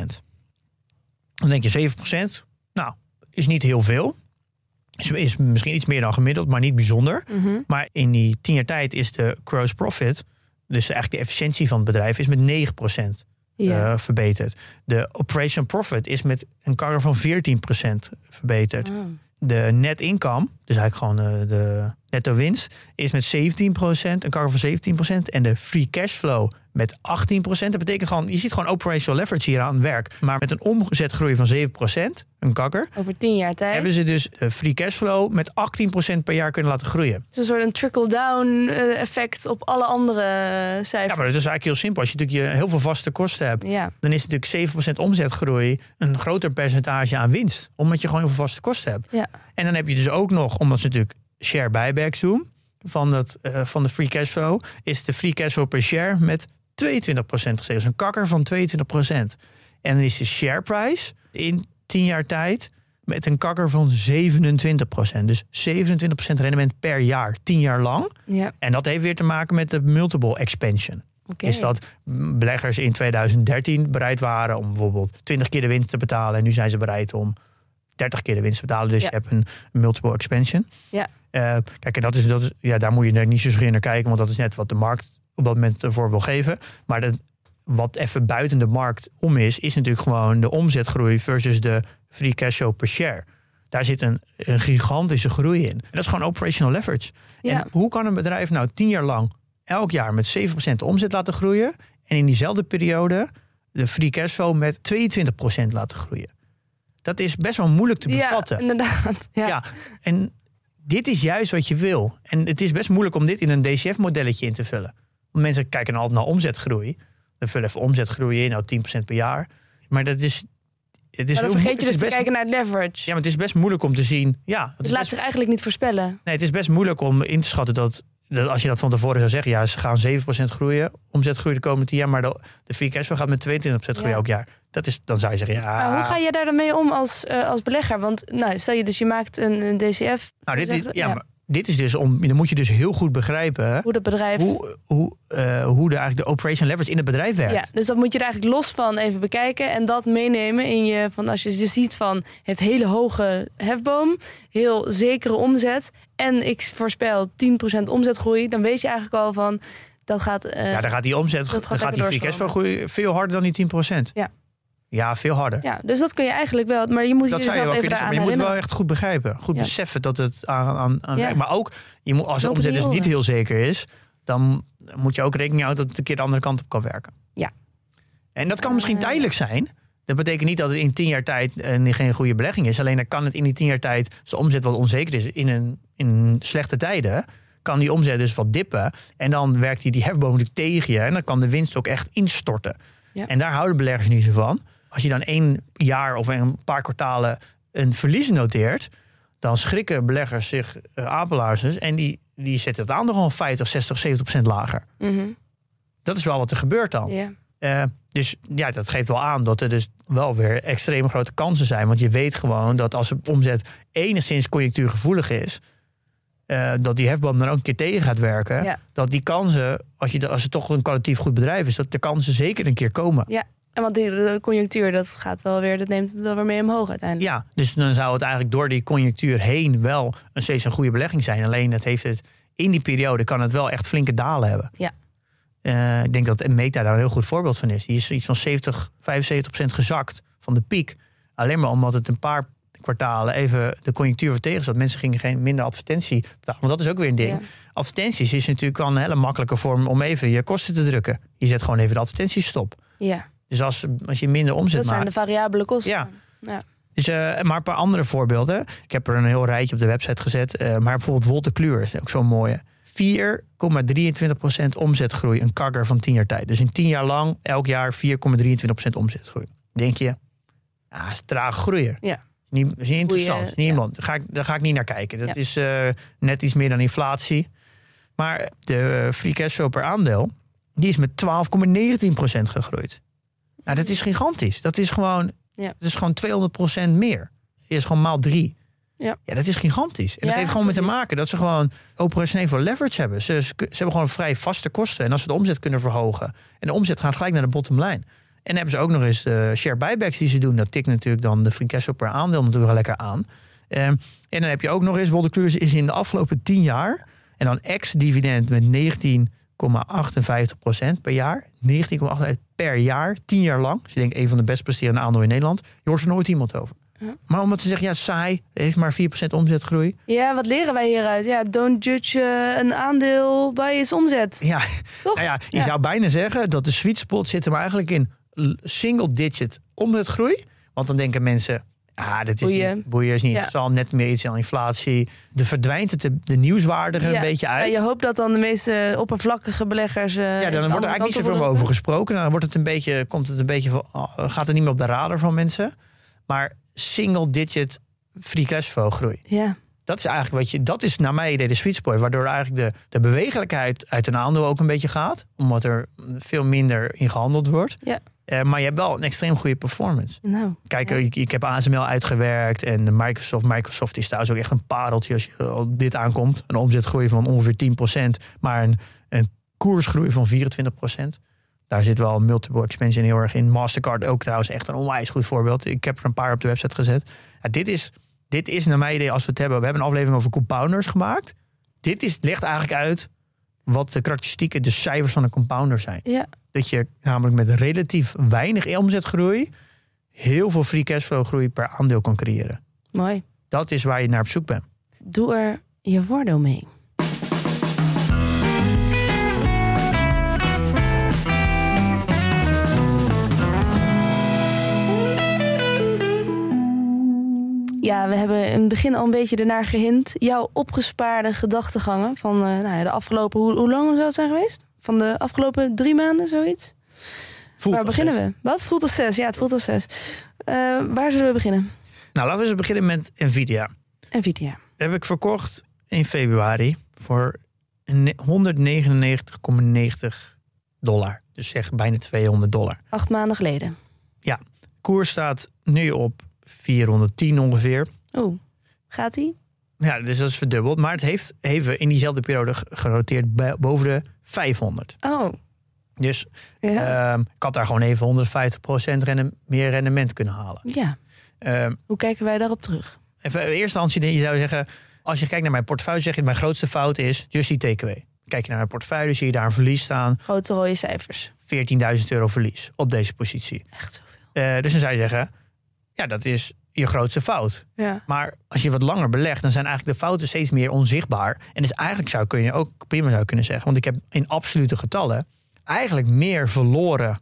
Dan denk je 7%, nou, is niet heel veel. Is misschien iets meer dan gemiddeld, maar niet bijzonder. Mm-hmm. Maar in die 10 jaar tijd is de gross profit, dus eigenlijk de efficiëntie van het bedrijf, is met 9% verbeterd. De operational profit is met een kakker van 14% verbeterd. Mm. De net income, dus eigenlijk gewoon de netto winst, is met 17%, een kakker van 17%. En de free cash flow met 18%. Dat betekent gewoon, je ziet gewoon operational leverage hier aan het werk. Maar met een omzetgroei van 7%, een kakker. Over 10 jaar tijd. Hebben ze dus free cash flow met 18% per jaar kunnen laten groeien. Het is een soort een trickle-down effect op alle andere cijfers. Ja, maar dat is eigenlijk heel simpel. Als je natuurlijk heel veel vaste kosten hebt, dan is natuurlijk 7% omzetgroei een groter percentage aan winst. Omdat je gewoon heel veel vaste kosten hebt. Ja. En dan heb je dus ook nog, omdat ze natuurlijk share buybacks doen van de free cash flow, is de free cash flow per share met 22% gestegen. Dus een kakker van 22%. En dan is de share price in 10 jaar tijd met een kakker van 27%. Dus 27% rendement per jaar, 10 jaar lang. Ja. En dat heeft weer te maken met de multiple expansion. Okay. Is dat beleggers in 2013 bereid waren om bijvoorbeeld 20 keer de winst te betalen. En nu zijn ze bereid om 30 keer de winst te betalen. Dus je hebt een multiple expansion. Ja. Kijk, en dat is, daar moet je er niet zo naar kijken. Want dat is net wat de markt op dat moment ervoor wil geven. Maar wat even buiten de markt om is natuurlijk gewoon de omzetgroei versus de free cash flow per share. Daar zit een gigantische groei in. En dat is gewoon operational leverage. Ja. En hoe kan een bedrijf nou 10 jaar lang elk jaar met 7% de omzet laten groeien en in diezelfde periode de free cash flow met 22% laten groeien? Dat is best wel moeilijk te bevatten. Ja, inderdaad. Ja. En dit is juist wat je wil. En het is best moeilijk om dit in een DCF-modelletje in te vullen. Want mensen kijken altijd naar omzetgroei. Dan vullen even omzetgroei in, 10% per jaar. Maar dat is... Dan vergeet je dus te kijken naar het leverage. Ja, maar het is best moeilijk om te zien... Ja, het laat zich eigenlijk niet voorspellen. Nee, het is best moeilijk om in te schatten dat als je dat van tevoren zou zeggen... ja, ze gaan 7% groeien, omzet groeien de komende 10 jaar... maar de free cash flow gaat met 22% groeien elk jaar. Dan zou je zeggen, ja... Maar hoe ga je daar dan mee om als belegger? Want stel je dus, je maakt een DCF... Nou, maar dit is dus dan moet je dus heel goed begrijpen... Hoe het bedrijf... Hoe eigenlijk de operation leverage in het bedrijf werkt. Ja, dus dat moet je er eigenlijk los van even bekijken... en dat meenemen in je... van als je ziet van het hele hoge hefboom... heel zekere omzet... en ik voorspel 10% omzetgroei... dan weet je eigenlijk al van... dat gaat... dan gaat die omzet, dan gaat die free cash flow groeien veel harder dan die 10%. Ja. Ja, veel harder. Ja, dus dat kun je eigenlijk wel. Maar je moet dat jezelf even daaraan je moet wel echt goed begrijpen. Goed beseffen dat het aan werkt. Maar ook, als de omzet dus niet heel zeker is... dan moet je ook rekening houden dat het een keer de andere kant op kan werken. Ja. En dat kan misschien tijdelijk zijn. Dat betekent niet dat het in 10 jaar tijd geen goede belegging is. Alleen dan kan het in die 10 jaar tijd... als de omzet wat onzeker is in slechte tijden... kan die omzet dus wat dippen. En dan werkt die hefboom natuurlijk tegen je. En dan kan de winst ook echt instorten. Ja. En daar houden beleggers niet zo van. Als je dan 1 jaar of een paar kwartalen een verlies noteert... dan schrikken beleggers zich apenlaarsens... en die zetten het aandeel gewoon 50, 60, 70% lager. Mm-hmm. Dat is wel wat er gebeurt dan. Yeah. Dus ja, dat geeft wel aan dat er dus wel weer extreem grote kansen zijn. Want je weet gewoon dat als de omzet enigszins conjunctuurgevoelig is... dat die hefboom dan ook een keer tegen gaat werken... Ja. Dat die kansen, als het toch een kwalitatief goed bedrijf is... dat de kansen zeker een keer komen. Ja. En want de conjunctuur, dat neemt het wel weer mee omhoog uiteindelijk. Ja, dus dan zou het eigenlijk door die conjunctuur heen wel steeds een goede belegging zijn. Alleen in die periode kan het wel echt flinke dalen hebben. Ja. Ik denk dat Meta daar een heel goed voorbeeld van is. Die is iets van 75% gezakt van de piek. Alleen maar omdat het een paar kwartalen even de conjunctuur voor tegen zat. Mensen gingen geen minder advertentie betalen. Want dat is ook weer een ding. Ja. Advertenties is natuurlijk wel een hele makkelijke vorm om even je kosten te drukken. Je zet gewoon even de advertenties stop. Ja. Dus als je minder omzet maakt... Dat zijn de variabele kosten. Ja. Dus, maar een paar andere voorbeelden. Ik heb er een heel rijtje op de website gezet. Maar bijvoorbeeld Wolters is ook zo'n mooie. 4,23% omzetgroei. Een CAGR van 10 jaar tijd. Dus in 10 jaar lang, elk jaar 4,23% omzetgroei. Denk je, dat is traag groeien. Ja. Is niet interessant. Daar ga ik niet naar kijken. Dat is net iets meer dan inflatie. Maar de free cash flow per aandeel... die is met 12,19% gegroeid. Nou, dat is gigantisch. Dat is gewoon 200% meer. Dat is gewoon maal 3. Ja, dat is gigantisch. En dat heeft gewoon met te maken dat ze gewoon operationeel veel leverage hebben. Ze hebben gewoon vrij vaste kosten. En als ze de omzet kunnen verhogen... en de omzet gaat gelijk naar de bottom line... en dan hebben ze ook nog eens de share buybacks die ze doen. Dat tikt natuurlijk dan de free cash flow per aandeel natuurlijk lekker aan. En dan heb je ook nog eens... Wolters is in de afgelopen 10 jaar... en dan ex-dividend met 19,58% per jaar. 19,58% per jaar, 10 jaar lang. Dus je denkt, een van de best presterende aandelen in Nederland. Je hoort er nooit iemand over. Ja. Maar omdat ze zeggen, saai, heeft maar 4% omzetgroei. Ja, wat leren wij hieruit? Ja, don't judge een aandeel bij its omzet. Ja, toch? Nou ja, je zou bijna zeggen dat de sweet spot zit hem eigenlijk in single digit omzetgroei. Want dan denken mensen, dit is boeien is niet interessant, net meer iets aan inflatie. Er verdwijnt het de nieuwswaarde een beetje uit. Ja, je hoopt dat dan de meeste oppervlakkige beleggers... dan wordt er eigenlijk niet zoveel over gesproken. Dan wordt het gaat het niet meer op de radar van mensen. Maar single digit free cash flow groei. Ja. Dat is eigenlijk dat is naar mijn idee de sweet spot. Waardoor eigenlijk de bewegelijkheid uit een aandeel ook een beetje gaat. Omdat er veel minder in gehandeld wordt. Ja. Maar je hebt wel een extreem goede performance. Nou, kijk, ik heb ASML uitgewerkt. En Microsoft is trouwens ook echt een pareltje als je op dit aankomt. Een omzetgroei van ongeveer 10%. Maar een koersgroei van 24%. Daar zit wel multiple expansion heel erg in. Mastercard ook trouwens echt een onwijs goed voorbeeld. Ik heb er een paar op de website gezet. Ja, dit is naar mijn idee, als we het hebben... We hebben een aflevering over compounders gemaakt. Legt eigenlijk uit wat de karakteristieken, de cijfers van een compounder zijn. Ja. Dat je namelijk met relatief weinig omzetgroei... heel veel free cashflow groei per aandeel kan creëren. Mooi. Dat is waar je naar op zoek bent. Doe er je voordeel mee. Ja, we hebben in het begin al een beetje ernaar gehint. Jouw opgespaarde gedachtegangen van de afgelopen... Hoe lang zou het zijn geweest? Van de afgelopen 3 maanden, zoiets? Waar beginnen we? Wat? Voelt als 6. Ja, het voelt als 6. Waar zullen we beginnen? Nou, laten we eens beginnen met Nvidia. Nvidia. Dat heb ik verkocht in februari voor $199,90. Dus zeg bijna $200. 8 maanden geleden. Ja, koers staat nu op 410 ongeveer. Oeh, gaat die? Ja, dus dat is verdubbeld. Maar het heeft even in diezelfde periode geroteerd boven de 500. Oh. Dus ik had daar gewoon even 150% meer rendement kunnen halen. Ja. Hoe kijken wij daarop terug? Even in eerste instantie, je zou zeggen, als je kijkt naar mijn portefeuille, zeg je mijn grootste fout is just die TKW. Kijk je naar mijn portefeuille, zie je daar een verlies staan. Grote rode cijfers. €14.000 verlies op deze positie. Echt zoveel. Dus dan zou je zeggen, ja, dat is je grootste fout. Ja. Maar als je wat langer belegt, dan zijn eigenlijk de fouten steeds meer onzichtbaar. En dus eigenlijk kun je ook prima kunnen zeggen, want ik heb in absolute getallen eigenlijk meer verloren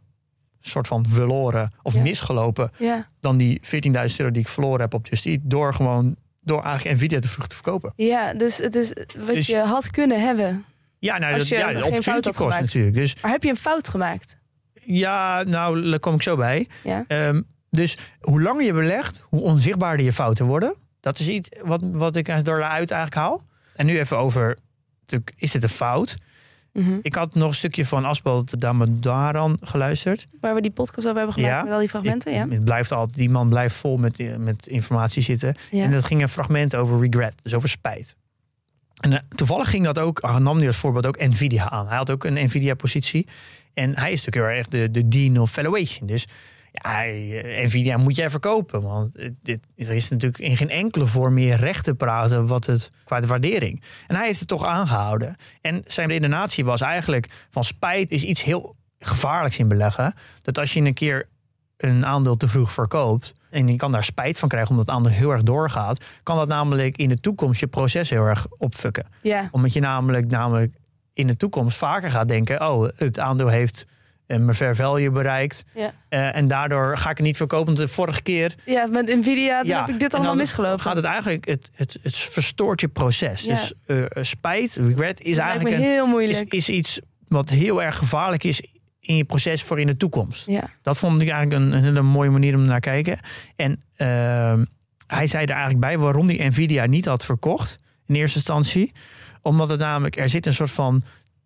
of misgelopen dan die €14.000 die ik verloren heb op Just Eat door eigenlijk Nvidia te vroeg te verkopen. Ja, dus het is wat je had kunnen hebben. Ja, nou, als je geen fout had gemaakt. Natuurlijk. Dus, maar heb je een fout gemaakt? Ja, nou, daar kom ik zo bij. Ja. Dus hoe langer je belegt, hoe onzichtbaarder je fouten worden. Dat is iets wat ik daaruit eigenlijk haal. En nu even over, natuurlijk, is dit een fout? Mm-hmm. Ik had nog een stukje van Asbald Damodaran geluisterd. Waar we die podcast over hebben gemaakt met al die fragmenten. Het blijft altijd, die man blijft vol met informatie zitten. Ja. En dat ging een fragment over regret, dus over spijt. En toevallig ging dat ook, nam hij als voorbeeld ook Nvidia aan. Hij had ook een Nvidia-positie. En hij is natuurlijk heel erg de dean of valuation. Dus ja, Nvidia moet jij verkopen. Want er is natuurlijk in geen enkele vorm meer recht te praten qua de waardering. En hij heeft het toch aangehouden. En zijn redenatie was eigenlijk van spijt is iets heel gevaarlijks in beleggen. Dat als je een keer een aandeel te vroeg verkoopt en je kan daar spijt van krijgen omdat het aandeel heel erg doorgaat, kan dat namelijk in de toekomst je proces heel erg opfukken. Ja. Omdat je namelijk in de toekomst vaker gaat denken, het aandeel heeft mijn fair value bereikt. Ja. En daardoor ga ik het niet verkopen. Want de vorige keer... Ja, met Nvidia heb ik dit allemaal misgelopen. Gaat het eigenlijk... Het verstoort je proces. Ja. Dus spijt, regret is eigenlijk heel moeilijk. Is iets wat heel erg gevaarlijk is in je proces voor in de toekomst. Ja. Dat vond ik eigenlijk een hele mooie manier om naar te kijken. En hij zei er eigenlijk bij waarom die Nvidia niet had verkocht in eerste instantie. Omdat het namelijk... Er zit een soort van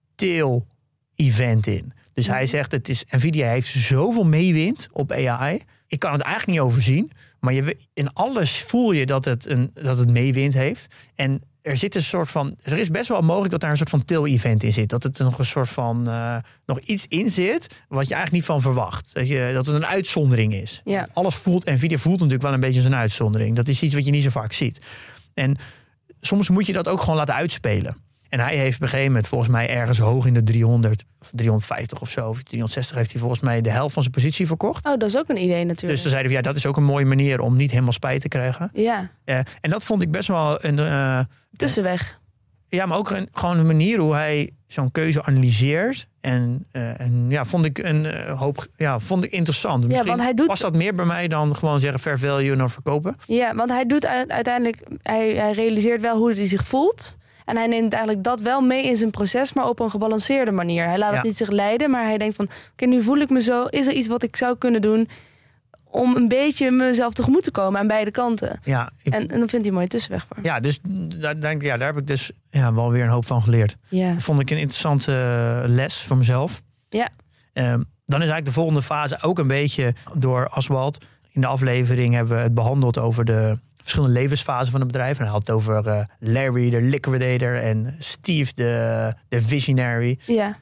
tail-event in. Dus hij zegt, Nvidia heeft zoveel meewind op AI. Ik kan het eigenlijk niet overzien. Maar in alles voel je dat het meewind heeft. En er zit een soort van... Er is best wel mogelijk dat daar een soort van tail-event in zit. Dat het nog een soort van... nog iets in zit wat je eigenlijk niet van verwacht. Dat het een uitzondering is. Ja. Alles voelt... Nvidia voelt natuurlijk wel een beetje als een uitzondering. Dat is iets wat je niet zo vaak ziet. En soms moet je dat ook gewoon laten uitspelen. En hij heeft op een gegeven moment volgens mij ergens hoog in de 300 of 350 of zo, of 360 heeft hij volgens mij de helft van zijn positie verkocht. Oh, dat is ook een idee natuurlijk. Dus dan zeiden we, dat is ook een mooie manier om niet helemaal spijt te krijgen. Ja. En dat vond ik best wel een... tussenweg. Ja, maar ook gewoon een manier hoe hij zo'n keuze analyseert. En vond ik vond ik interessant. Misschien want hij doet... past dat meer bij mij dan gewoon zeggen fair value en dan verkopen. Ja, want hij doet uiteindelijk... Hij realiseert wel hoe hij zich voelt. En hij neemt eigenlijk dat wel mee in zijn proces, maar op een gebalanceerde manier. Hij laat het niet zich leiden, maar hij denkt van... Oké, nu voel ik me zo. Is er iets wat ik zou kunnen doen om een beetje mezelf tegemoet te komen aan beide kanten? Ja, en dan vindt hij een mooie tussenweg voor. Ja, dus daar heb ik dus wel weer een hoop van geleerd. Ja. Dat vond ik een interessante les voor mezelf. Ja. Dan is eigenlijk de volgende fase ook een beetje door Aswald. In de aflevering hebben we het behandeld over de verschillende levensfasen van het bedrijf. En hij had het over Larry, de liquidator, en Steve, de visionary. Ja.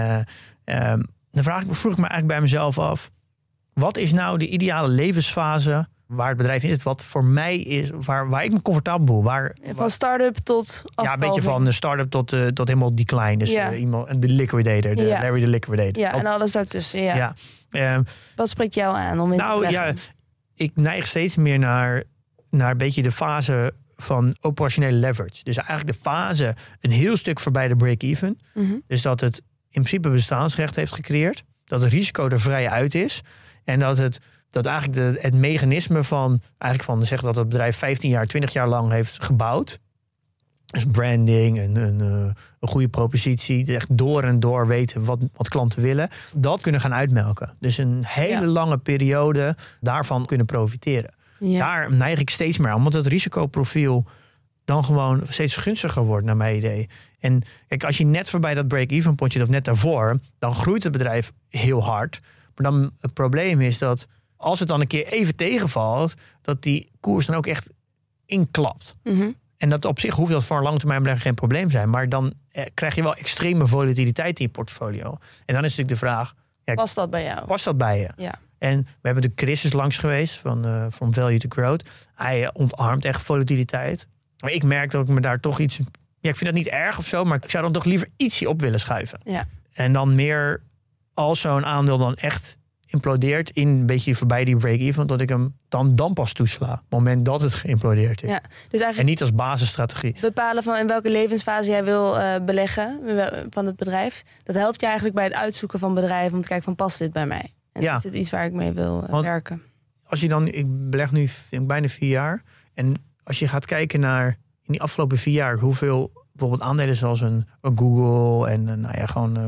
Dan vroeg ik me eigenlijk bij mezelf af, wat is nou de ideale levensfase waar het bedrijf in zit, wat voor mij is, waar ik me comfortabel voel. Van start-up tot afkalving. Ja, een beetje van de start-up tot helemaal decline. Dus iemand, de liquidator, Larry de liquidator. Ja, en alles daartussen. Ja. Wat spreekt jou aan om in te leggen? Ja, ik neig steeds meer naar een beetje de fase van operationele leverage. Dus eigenlijk de fase een heel stuk voorbij de break-even. Mm-hmm. Dus dat het in principe bestaansrecht heeft gecreëerd. Dat het risico er vrij uit is. En dat eigenlijk het mechanisme van zeg dat het bedrijf 15 jaar, 20 jaar lang heeft gebouwd. Dus branding, een goede propositie. Echt door en door weten wat klanten willen. Dat kunnen gaan uitmelken. Dus een hele lange periode daarvan kunnen profiteren. Ja. Daar neig ik steeds meer aan. Omdat het risicoprofiel dan gewoon steeds gunstiger wordt, naar mijn idee. En kijk, als je net voorbij dat break-even pontje of net daarvoor, dan groeit het bedrijf heel hard. Maar dan het probleem is dat als het dan een keer even tegenvalt, dat die koers dan ook echt inklapt. Mm-hmm. En dat op zich hoeft dat voor een langetermijnbelegger geen probleem zijn. Maar dan krijg je wel extreme volatiliteit in je portfolio. En dan is natuurlijk de vraag, past dat bij jou? Past dat bij je? Ja. En we hebben de Chris langs geweest van From Value to Growth. Hij ontarmt echt volatiliteit. Maar ik merk dat ik me daar toch iets... Ja, ik vind dat niet erg of zo, maar ik zou dan toch liever ietsje op willen schuiven. Ja. En dan meer als zo'n aandeel dan echt implodeert in een beetje voorbij die break-even, dat ik hem dan pas toesla. Op het moment dat het geïmplodeerd is. Ja, dus eigenlijk en niet als basisstrategie. Bepalen van in welke levensfase jij wil beleggen van het bedrijf. Dat helpt je eigenlijk bij het uitzoeken van bedrijven om te kijken van past dit bij mij? En is dit iets waar ik mee wil werken? Als je dan, ik beleg nu bijna 4 jaar. En als je gaat kijken naar in die afgelopen 4 jaar hoeveel bijvoorbeeld aandelen zoals een Google en gewoon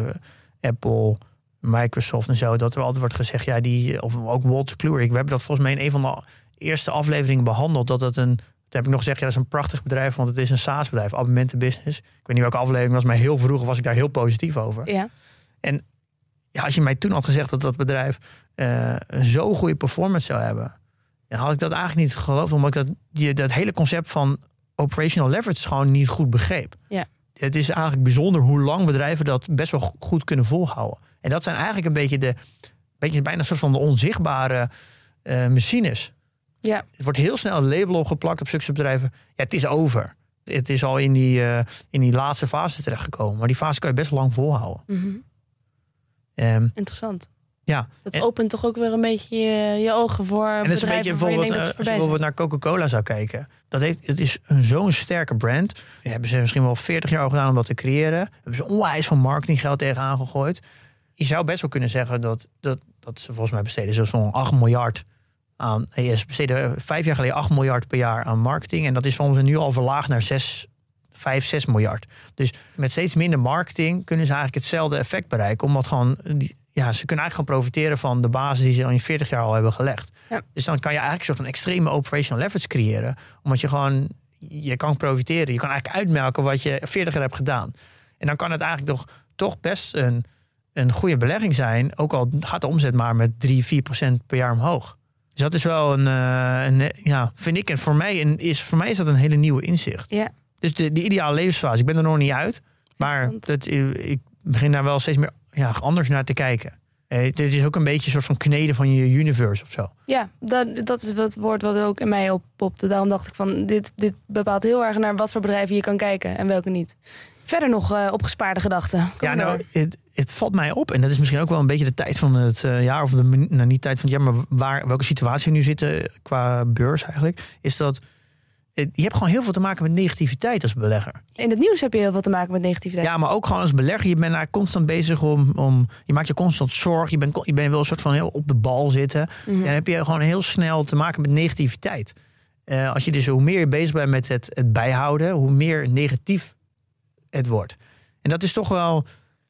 Apple, Microsoft en zo, dat er altijd wordt gezegd, of ook Wolters Kluwer. We hebben dat volgens mij in een van de eerste afleveringen behandeld. Toen heb ik nog gezegd, dat is een prachtig bedrijf, want het is een SaaS-bedrijf, abonnementenbusiness. Ik weet niet welke aflevering was, maar heel vroeger was ik daar heel positief over. Ja. En als je mij toen had gezegd dat dat bedrijf zo'n goede performance zou hebben, dan had ik dat eigenlijk niet geloofd, omdat ik dat hele concept van operational leverage gewoon niet goed begreep. Ja. Het is eigenlijk bijzonder hoe lang bedrijven dat best wel goed kunnen volhouden. En dat zijn eigenlijk een beetje bijna een soort van de onzichtbare machines. Ja. Het wordt heel snel een label opgeplakt op zulke bedrijven. Ja, het is over. Het is al in die laatste fase terechtgekomen. Maar die fase kan je best lang volhouden. Mm-hmm. Interessant. Ja. Dat opent toch ook weer een beetje je ogen voor en dat is een beetje bijvoorbeeld, als je bijvoorbeeld naar Coca-Cola zou kijken. Het is zo'n sterke brand. Die hebben ze misschien wel 40 jaar over gedaan om dat te creëren. Hebben ze onwijs van marketinggeld tegenaan gegooid. Je zou best wel kunnen zeggen dat ze volgens mij besteden zo'n 8 miljard aan. Ze besteden 5 jaar geleden 8 miljard per jaar aan marketing. En dat is volgens mij nu al verlaagd naar 5, 6 miljard. Dus met steeds minder marketing kunnen ze eigenlijk hetzelfde effect bereiken. Omdat gewoon ze kunnen eigenlijk gewoon profiteren van de basis die ze al in 40 jaar al hebben gelegd. Ja. Dus dan kan je eigenlijk een soort van extreme operational leverage creëren. Omdat je kan profiteren. Je kan eigenlijk uitmelken wat je 40 jaar hebt gedaan. En dan kan het eigenlijk toch best een goede belegging zijn. Ook al gaat de omzet maar met 3-4% per jaar omhoog. Dus dat is wel vind ik. En voor mij is dat een hele nieuwe inzicht. Ja. Dus de ideale levensfase. Ik ben er nog niet uit. Maar ik begin daar wel steeds meer anders naar te kijken. Dit is ook een beetje een soort van kneden van je universe of zo. Ja, dat is het woord wat ook in mij oppopte. Daarom dacht ik van, dit bepaalt heel erg naar wat voor bedrijven je kan kijken en welke niet. Verder nog opgespaarde gedachten. Het valt mij op. En dat is misschien ook wel een beetje de tijd van het jaar. Of niet tijd van het jaar, maar welke situatie we nu zitten qua beurs eigenlijk. Is dat je hebt gewoon heel veel te maken met negativiteit als belegger. In het nieuws heb je heel veel te maken met negativiteit. Ja, maar ook gewoon als belegger. Je bent daar constant bezig om je maakt je constant zorg. Je bent wel een soort van heel op de bal zitten. Mm-hmm. En dan heb je gewoon heel snel te maken met negativiteit. Als je dus hoe meer je bezig bent met het bijhouden, hoe meer negatief het wordt. En dat is toch wel,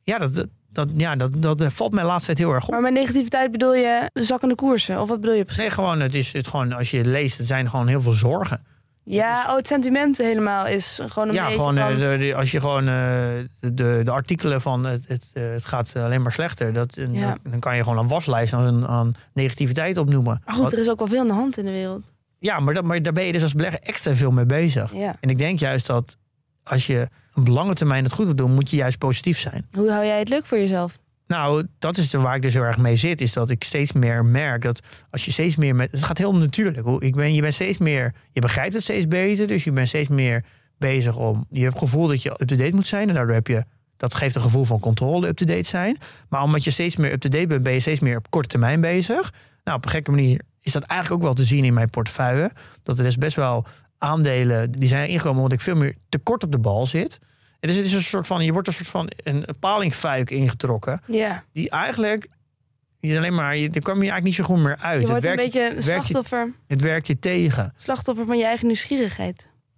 dat valt mij de laatste tijd heel erg op. Maar met negativiteit bedoel je zakkende koersen? Of wat bedoel je precies? Nee, gewoon, het gewoon als je het leest, het zijn gewoon heel veel zorgen. Ja, het sentiment helemaal is gewoon een beetje gewoon, als je gewoon de artikelen van het gaat alleen maar slechter. Dan kan je gewoon een waslijst aan negativiteit opnoemen. Maar goed, er is ook wel veel aan de hand in de wereld. Ja, maar daar ben je dus als belegger extra veel mee bezig. Ja. En ik denk juist dat als je op lange termijn het goed wil doen, moet je juist positief zijn. Hoe hou jij het leuk voor jezelf? Nou, dat is waar ik dus heel erg mee zit. Is dat ik steeds meer merk dat als je steeds meer het gaat heel natuurlijk. Je bent steeds meer, je begrijpt het steeds beter. Dus je bent steeds meer bezig je hebt het gevoel dat je up-to-date moet zijn. En daardoor dat geeft een gevoel van controle, up-to-date zijn. Maar omdat je steeds meer up-to-date bent, ben je steeds meer op korte termijn bezig. Nou, op een gekke manier is dat eigenlijk ook wel te zien in mijn portefeuille. Dat er dus best wel aandelen die zijn ingekomen omdat ik veel meer te kort op de bal zit. En dus het is een soort van, je wordt een soort van een palingfuik ingetrokken. Ja. Die eigenlijk niet alleen maar, daar kwam je eigenlijk niet zo goed meer uit. Je wordt een beetje slachtoffer. Het werkt je tegen. Slachtoffer van je eigen nieuwsgierigheid.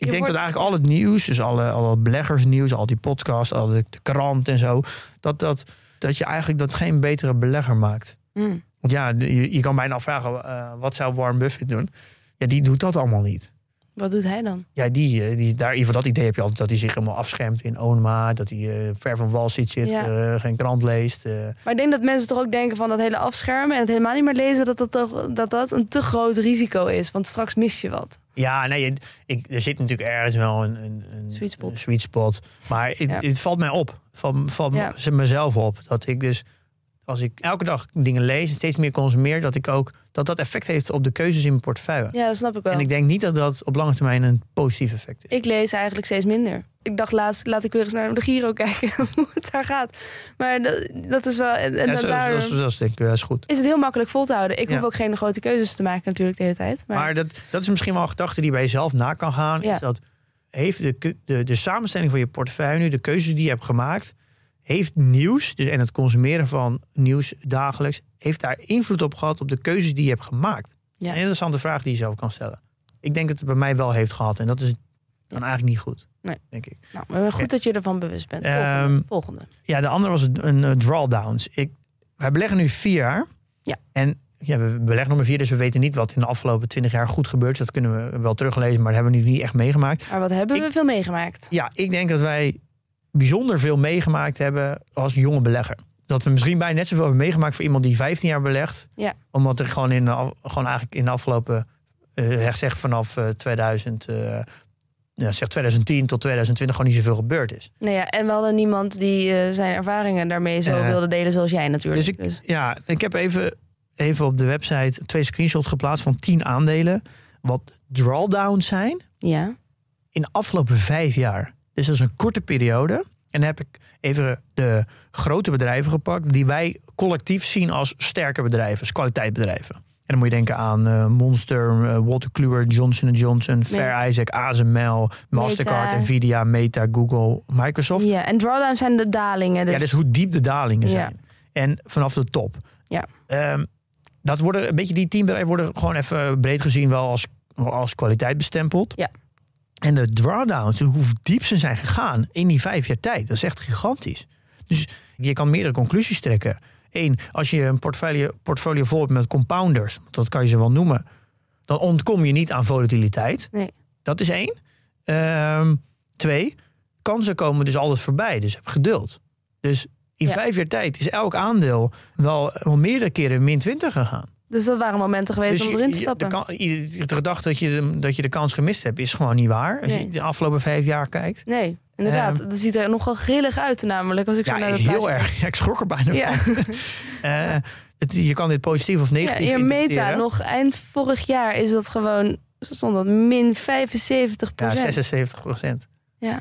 Ik denk dat eigenlijk al het nieuws, dus alle beleggersnieuws, al die podcasts, al de krant en zo, dat je eigenlijk dat geen betere belegger maakt. Want ja, je kan bijna afvragen, wat zou Warren Buffett doen? Ja, die doet dat allemaal niet. Wat doet hij dan? Ja, die daar, voor dat idee heb je altijd dat hij zich helemaal afschermt in ONMA, dat hij ver van Wall Street zit, geen krant leest. Maar ik denk dat mensen toch ook denken van dat hele afschermen en het helemaal niet meer lezen, dat een te groot risico is. Want straks mis je wat. Ja, nee, er zit natuurlijk ergens wel een sweet spot. Maar het valt mij op. Valt mezelf op. Dat ik dus, als ik elke dag dingen lees en steeds meer consumeer, dat effect heeft op de keuzes in mijn portefeuille. Ja, dat snap ik wel. En ik denk niet dat op lange termijn een positief effect is. Ik lees eigenlijk steeds minder. Ik dacht laatst, laat ik weer eens naar de Giro kijken hoe het daar gaat. Maar dat is wel... Dat denk ik is goed. Is het heel makkelijk vol te houden. Ik hoef ook geen grote keuzes te maken natuurlijk de hele tijd. Maar dat is misschien wel een gedachte die bij jezelf na kan gaan. Ja. Is dat heeft de samenstelling van je portefeuille nu, de keuzes die je hebt gemaakt, heeft nieuws, en het consumeren van nieuws dagelijks, heeft daar invloed op gehad op de keuzes die je hebt gemaakt? Ja. Een interessante vraag die je zelf kan stellen. Ik denk dat het bij mij wel heeft gehad. En dat is dan eigenlijk niet goed, denk ik. Nou, maar goed dat je ervan bewust bent. Volgende. Ja, de andere was een drawdowns. Wij beleggen nu 4 jaar. Ja. En we beleggen nummer 4, dus we weten niet wat in de afgelopen 20 jaar goed gebeurt. Dat kunnen we wel teruglezen, maar dat hebben we nu niet echt meegemaakt. Maar wat hebben we veel meegemaakt? Ja, ik denk dat wij bijzonder veel meegemaakt hebben als jonge belegger. Dat we misschien bijna net zoveel hebben meegemaakt voor iemand die 15 jaar belegt. Ja. Omdat er gewoon eigenlijk in de afgelopen, zeg vanaf 2010 tot 2020 gewoon niet zoveel gebeurd is. Nou ja, en we hadden niemand die zijn ervaringen daarmee zo wilde delen zoals jij natuurlijk. Dus ik heb even op de website 2 screenshots geplaatst van 10 aandelen. Wat drawdowns zijn in de afgelopen 5 jaar. Dus dat is een korte periode. En dan heb ik even de grote bedrijven gepakt die wij collectief zien als sterke bedrijven, als kwaliteitsbedrijven. En dan moet je denken aan Monster, Walter Kluwer, Johnson & Johnson, Fair Isaac, ASML, Mastercard, Nvidia, Meta, Google, Microsoft. Ja, en drawdowns zijn de dalingen. Dus. Ja, dus hoe diep de dalingen zijn. En vanaf de top. Ja. Dat worden een beetje, die 10 bedrijven worden gewoon even breed gezien wel als kwaliteit bestempeld. Ja. En de drawdowns, hoe diep ze zijn gegaan in die 5 jaar tijd, dat is echt gigantisch. Dus je kan meerdere conclusies trekken. 1, als je een portfolio vol hebt met compounders, dat kan je ze wel noemen, dan ontkom je niet aan volatiliteit. Nee. Dat is 1. 2, kansen komen dus altijd voorbij, dus heb geduld. Dus in 5 jaar tijd is elk aandeel wel meerdere keren min 20 gegaan. Dus dat waren momenten geweest om erin te stappen. De gedachte dat je de kans gemist hebt is gewoon niet waar. Als je de afgelopen 5 jaar kijkt. Nee, inderdaad. Dat ziet er nogal grillig uit namelijk. Als ik zo naar de heel erg. Ja, ik schrok er bijna van. Je kan dit positief of negatief interpreteren. Meta, nog eind vorig jaar is dat gewoon, stond dat min 75%. Ja, 76%. Ja.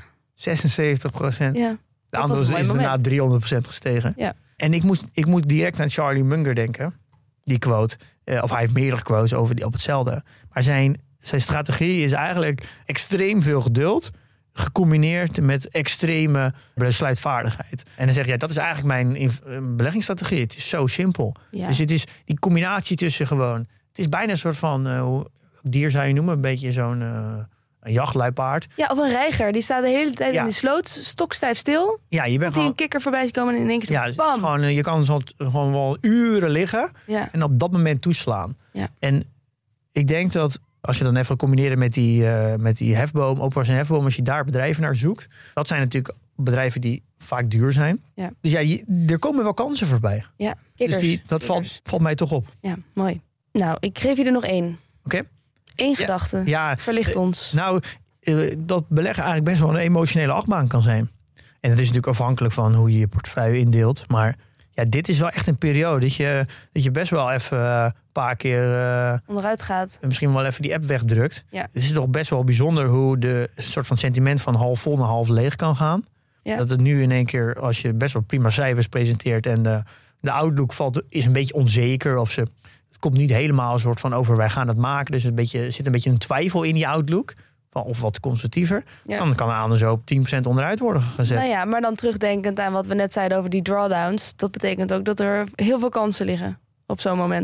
76%. Ja. De aandeel is daarna 300% gestegen. Ja. En ik moet direct aan Charlie Munger denken. Die quote. Of hij heeft meerdere quotes op hetzelfde. Maar zijn strategie is eigenlijk extreem veel geduld, gecombineerd met extreme besluitvaardigheid. En dan zeg je, dat is eigenlijk mijn beleggingsstrategie. Het is zo simpel. Ja. Dus het is die combinatie tussen gewoon, het is bijna een soort van, hoe dier zou je noemen, een beetje zo'n een jachtluipaard. Ja, of een reiger. Die staat de hele tijd in de sloot, stokstijf stil. Ja, je bent gewoon een kikker voorbij komen en in één keer ja, dus gewoon, je kan gewoon wel uren liggen en op dat moment toeslaan. Ja. En ik denk dat als je dan even combineert met die hefboom, opwaarts en hefboom, als je daar bedrijven naar zoekt, dat zijn natuurlijk bedrijven die vaak duur zijn. Ja. Dus ja, er komen wel kansen voorbij. Ja, kikkers. Dus dat valt mij toch op. Ja, mooi. Nou, ik geef je er nog 1. Oké. 1 gedachte. Ja, verlicht ons. Nou, dat beleggen eigenlijk best wel een emotionele achtbaan kan zijn. En dat is natuurlijk afhankelijk van hoe je je portefeuille indeelt. Maar ja, dit is wel echt een periode dat je best wel even een paar keer onderuit gaat. En misschien wel even die app wegdrukt. Ja. Dus het is toch best wel bijzonder hoe de soort van sentiment van half vol naar half leeg kan gaan. Ja. Dat het nu in één keer, als je best wel prima cijfers presenteert en de outlook is een beetje onzeker of het komt niet helemaal een soort van over wij gaan het maken. Dus er zit een beetje een twijfel in die outlook. Of wat conservatiever. Ja. Dan kan de aandeel zo op 10% onderuit worden gezet. Nou ja, maar dan terugdenkend aan wat we net zeiden over die drawdowns. Dat betekent ook dat er heel veel kansen liggen op zo'n moment.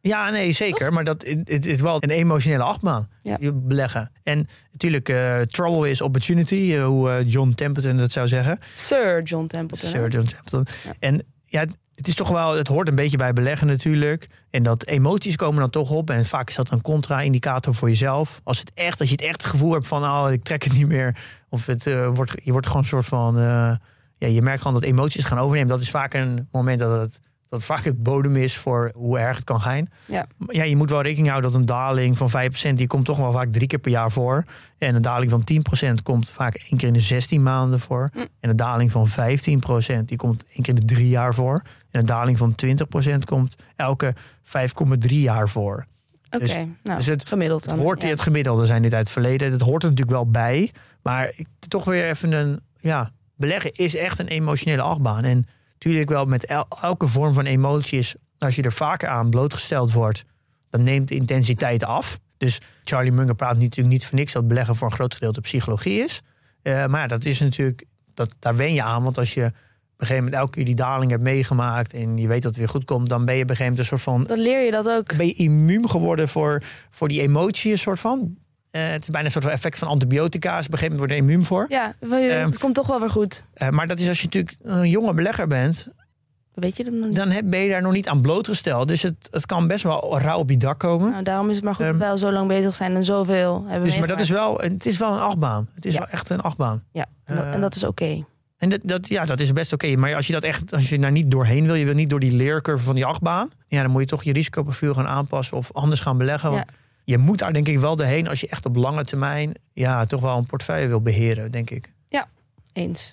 Ja, nee, zeker. Toch? Maar het is wel een emotionele achtbaan. Ja. Beleggen. En natuurlijk, trouble is opportunity. Hoe John Templeton dat zou zeggen. Sir John Templeton. Ja. En ja, het is toch wel, het hoort een beetje bij beleggen natuurlijk. En dat emoties komen dan toch op. En vaak is dat een contra-indicator voor jezelf. Als je het echt het gevoel hebt van, ik trek het niet meer. Of je wordt gewoon een soort van, je merkt gewoon dat emoties gaan overnemen. Dat is vaak een moment dat vaak het bodem is voor hoe erg het kan gaan. Ja, je moet wel rekening houden dat een daling van 5% die komt toch wel vaak 3 keer per jaar voor. En een daling van 10% komt vaak 1 keer in de 16 maanden voor. En een daling van 15% die komt 1 keer in de 3 jaar voor. En een daling van 20% komt elke 5,3 jaar voor. Oké, dus het gemiddeld. Het gemiddelde zijn dit uit het verleden. Dat hoort er natuurlijk wel bij. Maar toch weer even beleggen is echt een emotionele achtbaan. En natuurlijk wel met elke vorm van emoties, als je er vaker aan blootgesteld wordt, dan neemt de intensiteit af. Dus Charlie Munger praat natuurlijk niet voor niks dat beleggen voor een groot gedeelte psychologie is. Maar dat is natuurlijk, daar wen je aan. Want als je op een gegeven moment elke keer die daling hebt meegemaakt en je weet dat het weer goed komt, dan ben je op een gegeven moment een soort van... Dan leer je dat ook. Ben je immuun geworden voor die emotie, een soort van. Het is bijna een soort van effect van antibiotica. Dus op een gegeven moment word je immuun voor. Ja, het komt toch wel weer goed. Maar dat is als je natuurlijk een jonge belegger bent. Weet je dat nog niet? Dan ben je daar nog niet aan blootgesteld. Dus het kan best wel rauw op je dak komen. Nou, daarom is het maar goed dat wij al zo lang bezig zijn en zoveel hebben dus, maar dat is wel, het is wel een achtbaan. Het is wel echt een achtbaan. Ja, en dat is oké. En dat is best oké. Maar als je daar niet doorheen wil, je wil niet door die leercurve van die achtbaan, dan moet je toch je risicoprofiel gaan aanpassen of anders gaan beleggen. Want je moet daar denk ik wel doorheen als je echt op lange termijn toch wel een portefeuille wil beheren, denk ik. Ja, eens.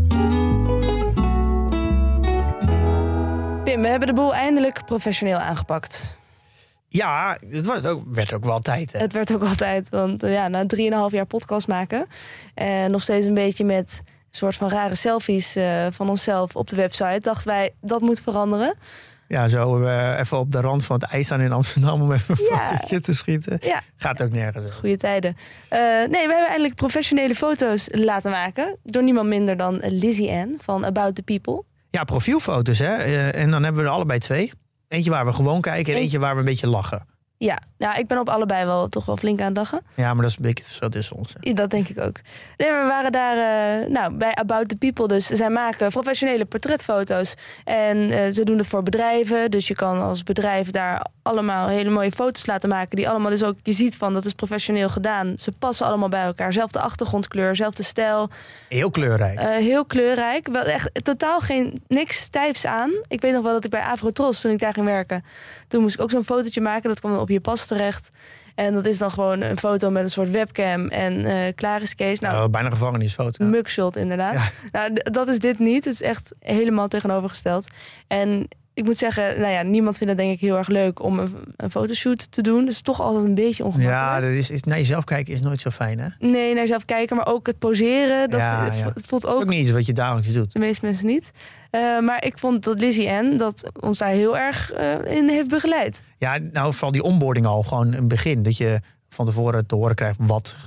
Pim, we hebben de boel eindelijk professioneel aangepakt. Ja, het werd ook wel tijd. Hè? Het werd ook wel tijd, want na 3,5 jaar podcast maken en nog steeds een beetje met een soort van rare selfies van onszelf op de website, dachten wij, dat moet veranderen. Ja, zo even op de rand van het ijs staan in Amsterdam om even een fotootje te schieten. Ja. Gaat ook nergens. Goeie tijden. We hebben eindelijk professionele foto's laten maken door niemand minder dan Lizzie Ann van About the People. Ja, profielfoto's, hè. En dan hebben we er allebei 2. Eentje waar we gewoon kijken en eentje waar we een beetje lachen. Ja, ik ben op allebei toch wel flink aan het lachen. Ja, maar dat is een beetje zo tussen ons. Ja, dat denk ik ook. Nee, maar we waren daar bij About the People. Dus zij maken professionele portretfoto's. En ze doen het voor bedrijven. Dus je kan als bedrijf daar allemaal hele mooie foto's laten maken. Die allemaal dus ook, je ziet van, dat is professioneel gedaan. Ze passen allemaal bij elkaar. Zelfde achtergrondkleur, zelfde stijl. Heel kleurrijk. Heel kleurrijk. Wel echt totaal niks stijfs aan. Ik weet nog wel dat ik bij Avrotros, toen ik daar ging werken, toen moest ik ook zo'n fotootje maken. Dat kwam dan op je pas terecht. En dat is dan gewoon een foto met een soort webcam en klaar is Kees. Bijna gevangenisfoto. Mugshot inderdaad. Ja. Nou, dat is dit niet. Het is echt helemaal tegenovergesteld. En ik moet zeggen, niemand vindt het denk ik heel erg leuk om een fotoshoot te doen. Dus het is toch altijd een beetje ongemakkelijk. Ja, naar jezelf kijken is nooit zo fijn, hè? Nee, naar jezelf kijken, maar ook het poseren. Het voelt ook... Het is ook niet iets wat je dagelijks doet. De meeste mensen niet. Maar ik vond dat Lizzie Ann dat ons daar heel erg in heeft begeleid. Ja, vooral die onboarding al gewoon een begin. Dat je van tevoren te horen krijgt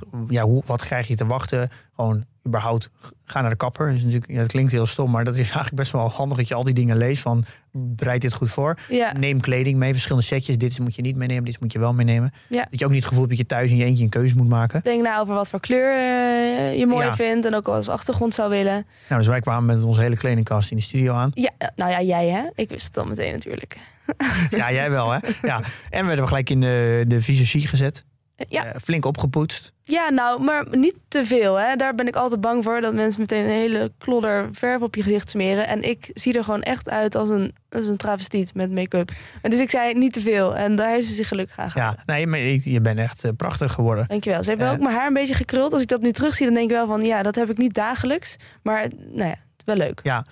wat krijg je te wachten. Gewoon überhaupt ga naar de kapper. Dus natuurlijk, dat klinkt heel stom, maar dat is eigenlijk best wel handig dat je al die dingen leest van bereid dit goed voor. Ja. Neem kleding mee, verschillende setjes. Dit moet je niet meenemen, dit moet je wel meenemen. Ja. Dat je ook niet het gevoel hebt dat je thuis in je eentje een keuze moet maken. Denk over wat voor kleur je mooi vindt en ook als achtergrond zou willen. Dus wij kwamen met onze hele kledingkast in de studio aan. Ja, jij hè? Ik wist het al meteen natuurlijk. Ja, jij wel hè? Ja. En we werden gelijk in de visagie gezet. Ja. Flink opgepoetst. Ja, maar niet te veel. Hè. Daar ben ik altijd bang voor. Dat mensen meteen een hele klodder verf op je gezicht smeren. En ik zie er gewoon echt uit als een travestiet met make-up. Dus ik zei niet te veel. En daar heeft ze zich gelukkig aan gehouden. Ja, maar je bent echt prachtig geworden. Dankjewel. Ze heeft ook mijn haar een beetje gekruld. Als ik dat nu terugzie, dan denk ik wel van, dat heb ik niet dagelijks. Maar het is wel leuk. Ja.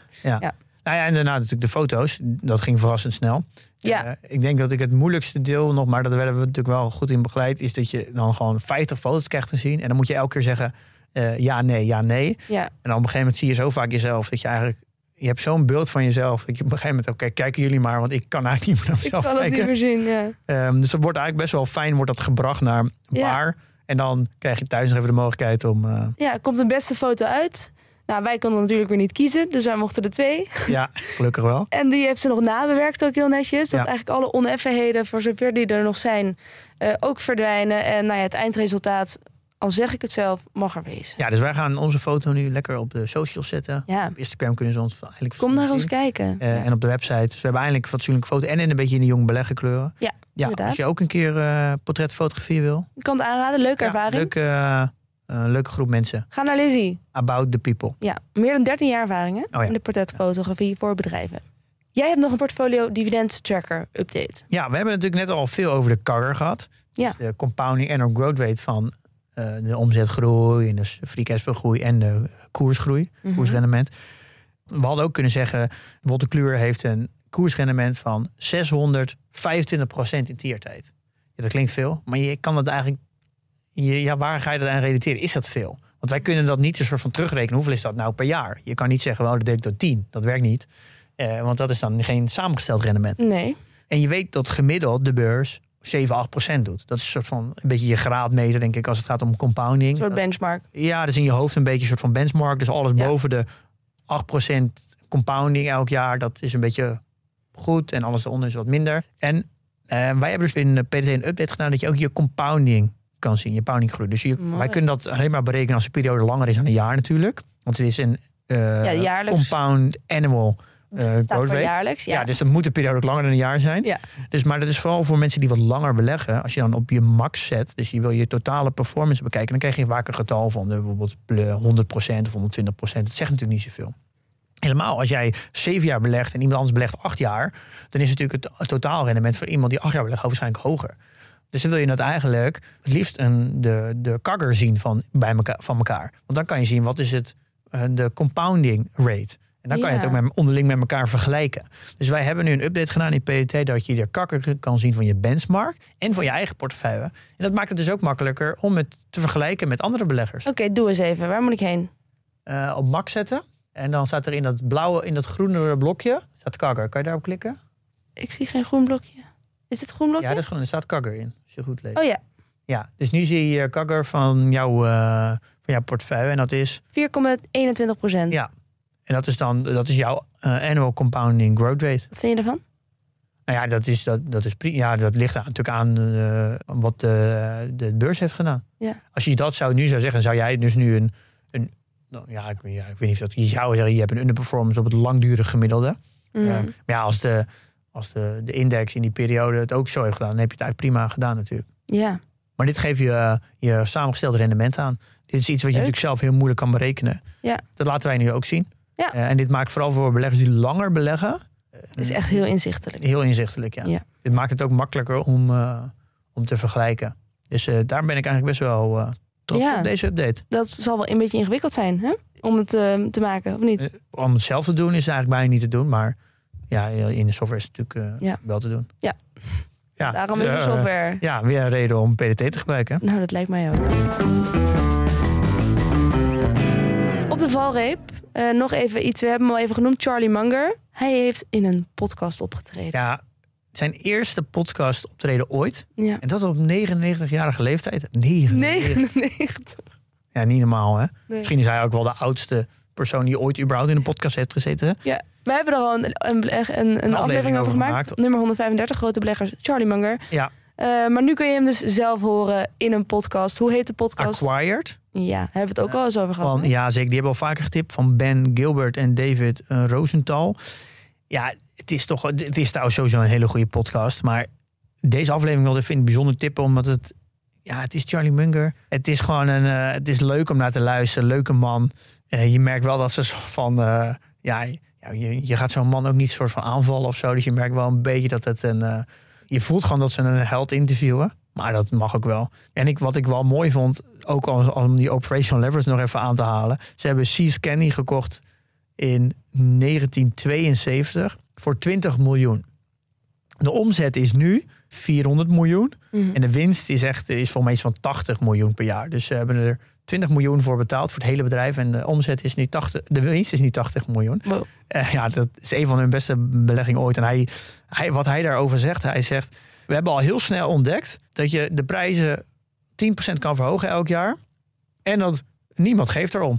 En daarna natuurlijk de foto's. Dat ging verrassend snel. Ja. Ik denk dat ik het moeilijkste deel nog, maar dat werden we natuurlijk wel goed in begeleid, is dat je dan gewoon 50 foto's krijgt te zien. En dan moet je elke keer zeggen ja, nee, ja, nee. Ja. En dan op een gegeven moment zie je zo vaak jezelf dat je eigenlijk, je hebt zo'n beeld van jezelf dat je op een gegeven moment, oké, kijken jullie maar, want ik kan eigenlijk niet meer naar mezelf kijken. Ik kan het niet meer zien, dus dat wordt eigenlijk best wel fijn, wordt dat gebracht naar een paar. En dan krijg je thuis nog even de mogelijkheid om... komt een beste foto uit. Nou, wij konden natuurlijk weer niet kiezen, dus wij mochten er 2. Ja, gelukkig wel. En die heeft ze nog nabewerkt ook heel netjes. Dat eigenlijk alle oneffenheden, voor zover die er nog zijn, ook verdwijnen. En het eindresultaat, al zeg ik het zelf, mag er wezen. Ja, dus wij gaan onze foto nu lekker op de socials zetten. Ja. Op Instagram kunnen ze ons eigenlijk Kom naar zien. ons kijken. En op de website. Dus we hebben eindelijk een fatsoenlijke foto. En in een beetje in de jong beleggerkleuren. Ja, inderdaad. Als je ook een keer portretfotografie wil. Ik kan het aanraden, leuke ervaring. Leuke groep mensen. Ga naar Lizzie. About the people. Ja, meer dan 13 jaar ervaring in de portretfotografie voor bedrijven. Jij hebt nog een portfolio dividend tracker update. Ja, we hebben natuurlijk net al veel over de CAGR gehad. Ja. Dus de compounding annual growth rate van de omzetgroei en de free cash flow groei en de koersgroei, koersrendement. We hadden ook kunnen zeggen, Wolter Kluwer heeft een koersrendement van 625% in 10 jaar tijd. Ja, dat klinkt veel, maar je kan het eigenlijk, waar ga je dat aan relateren? Is dat veel? Want wij kunnen dat niet een soort van terugrekenen. Hoeveel is dat nou per jaar? Je kan niet zeggen, dat deed ik tot 10. Dat werkt niet. Want dat is dan geen samengesteld rendement. Nee. En je weet dat gemiddeld de beurs 7-8% doet. Dat is een soort van een beetje je graadmeter, denk ik, als het gaat om compounding. Een soort benchmark. Ja, dus in je hoofd een beetje een soort van benchmark. Dus alles boven de 8% compounding elk jaar, dat is een beetje goed. En alles eronder is wat minder. En wij hebben dus in PDT een update gedaan dat je ook je compounding kan zien, je compounding groei. Dus wij kunnen dat alleen maar berekenen als de periode langer is dan een jaar natuurlijk. Want het is een compound annual staat voor jaarlijks. Ja, dus dat moet een periode ook langer dan een jaar zijn. Ja. Dus, maar dat is vooral voor mensen die wat langer beleggen. Als je dan op je max zet, dus je wil je totale performance bekijken, dan krijg je vaak een getal van bijvoorbeeld 100% of 120%. Dat zegt natuurlijk niet zoveel. Helemaal als jij 7 jaar belegt en iemand anders belegt 8 jaar, dan is natuurlijk het totaalrendement voor iemand die 8 jaar belegt waarschijnlijk hoger. Dus dan wil je dat eigenlijk het liefst de CAGR zien van elkaar. Want dan kan je zien wat is de compounding rate. En dan kan je het ook onderling met elkaar vergelijken. Dus wij hebben nu een update gedaan in PDT dat je de CAGR kan zien van je benchmark en van je eigen portefeuille. En dat maakt het dus ook makkelijker om het te vergelijken met andere beleggers. Oké, doe eens even. Waar moet ik heen? Op max zetten. En dan staat er in dat blauwe, in dat groene blokje, staat CAGR. Kan je daarop klikken? Ik zie geen groen blokje. Is dit groen blokje? Ja, dat is groen. Er staat CAGR in, als je goed leest. Oh ja. Ja, dus nu zie je CAGR van jouw portefeuille en dat is 4,21%. Ja. En dat is jouw annual compounding growth rate. Wat vind je ervan? Nou ja, dat ligt natuurlijk aan wat de beurs heeft gedaan. Ja. Als je dat nu zou zeggen, zou jij dus nu ik weet niet of dat je zou zeggen, je hebt een underperformance op het langdurig gemiddelde. Maar ja, als de index in die periode het ook zo heeft gedaan, dan heb je het eigenlijk prima gedaan natuurlijk. Ja. Maar dit geeft je samengestelde rendement aan. Dit is iets wat je natuurlijk zelf heel moeilijk kan berekenen. Ja. Dat laten wij nu ook zien. Ja. En dit maakt vooral voor beleggers die langer beleggen. Het is echt heel inzichtelijk. Heel inzichtelijk, ja. Dit maakt het ook makkelijker om te vergelijken. Dus daar ben ik eigenlijk best wel trots op deze update. Dat zal wel een beetje ingewikkeld zijn, hè? Om het te maken, of niet? Om het zelf te doen is eigenlijk bijna niet te doen. Maar ja, in de software is het natuurlijk wel te doen. Ja. Daarom is er software. Ja, weer een reden om PDT te gebruiken. Nou, dat lijkt mij ook. Op de valreep, nog even iets. We hebben hem al even genoemd, Charlie Munger. Hij heeft in een podcast opgetreden. Ja, zijn eerste podcast optreden ooit. Ja. En dat op 99-jarige leeftijd. 99. Ja, niet normaal, hè? Nee. Misschien is hij ook wel de oudste persoon die ooit überhaupt in een podcast heeft gezeten. Ja, we hebben er al een aflevering over gemaakt. Nummer 135, grote beleggers, Charlie Munger. Ja. Maar nu kun je hem dus zelf horen in een podcast. Hoe heet de podcast? Acquired. Ja, hebben we het ook al eens over gehad. Ja, zeker. Die hebben al vaker getipt. Van Ben Gilbert en David Rosenthal. Ja, het is trouwens sowieso een hele goede podcast. Maar deze aflevering vind ik bijzonder tippen. Omdat het is Charlie Munger. Het is gewoon het is leuk om naar te luisteren. Leuke man. Je merkt wel dat ze van... je gaat zo'n man ook niet soort van aanvallen of zo. Dus je merkt wel een beetje dat het je voelt gewoon dat ze een held interviewen. Maar dat mag ook wel. En wat ik wel mooi vond, ook om die operational leverage nog even aan te halen. Ze hebben See's Candy gekocht in 1972 voor 20 miljoen. De omzet is nu 400 miljoen. Mm-hmm. En de winst is volgens mij iets van 80 miljoen per jaar. Dus ze hebben er 20 miljoen voor betaald voor het hele bedrijf. En de omzet is nu de winst is nu 80 miljoen. Wow. Dat is een van hun beste beleggingen ooit. En wat hij daarover zegt, hij zegt... We hebben al heel snel ontdekt dat je de prijzen 10% kan verhogen elk jaar. En dat niemand geeft erom.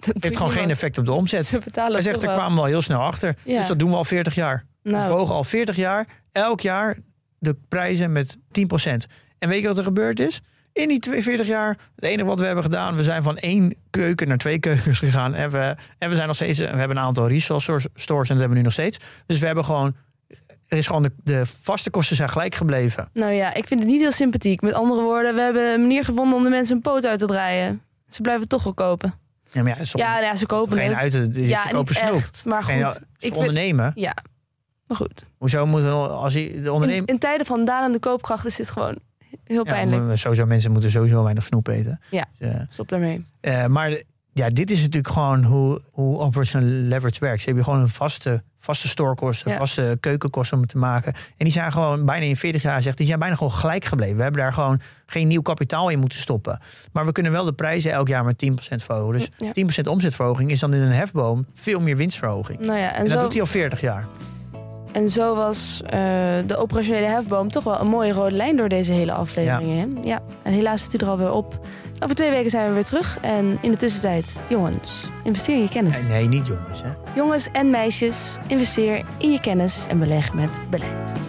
Het heeft gewoon geen effect op de omzet. Ze betalen Hij zegt, daar kwamen we al heel snel achter. Ja. Dus dat doen we al 40 jaar. We verhogen al 40 jaar, elk jaar, de prijzen met 10%. En weet je wat er gebeurd is? In die 40 jaar, het enige wat we hebben gedaan... we zijn van 1 keuken naar 2 keukens gegaan. En we zijn nog steeds... We hebben een aantal resale stores en dat hebben we nu nog steeds. Dus we hebben gewoon... Er is gewoon de vaste kosten zijn gelijk gebleven. Nou ja, ik vind het niet heel sympathiek. Met andere woorden, we hebben een manier gevonden om de mensen een poot uit te draaien. Ze blijven het toch wel kopen. Ja, maar ze kopen geen het. Ze kopen snoep. Echt, maar goed. Ze ondernemen. Ja, maar goed. Hoezo moeten als de ondernemer... In tijden van dalende koopkracht is dit gewoon heel pijnlijk. Sowieso, mensen moeten sowieso weinig snoep eten. Ja, dus, stop daarmee. Maar ja, dit is natuurlijk gewoon hoe operational leverage werkt. Ze hebben gewoon een vaste storekosten, vaste keukenkosten om te maken. En die zijn gewoon bijna in 40 jaar die zijn bijna gewoon gelijk gebleven. We hebben daar gewoon geen nieuw kapitaal in moeten stoppen. Maar we kunnen wel de prijzen elk jaar met 10% verhogen. Dus 10% omzetverhoging is dan in een hefboom veel meer winstverhoging. Nou ja, en dat doet hij al 40 jaar. En zo was de operationele hefboom toch wel een mooie rode lijn door deze hele aflevering. Ja. Ja, en helaas zit hij er alweer op. Over 2 weken zijn we weer terug. En in de tussentijd, jongens, investeer in je kennis. Nee, niet jongens. Hè? Jongens en meisjes, investeer in je kennis en beleg met beleid.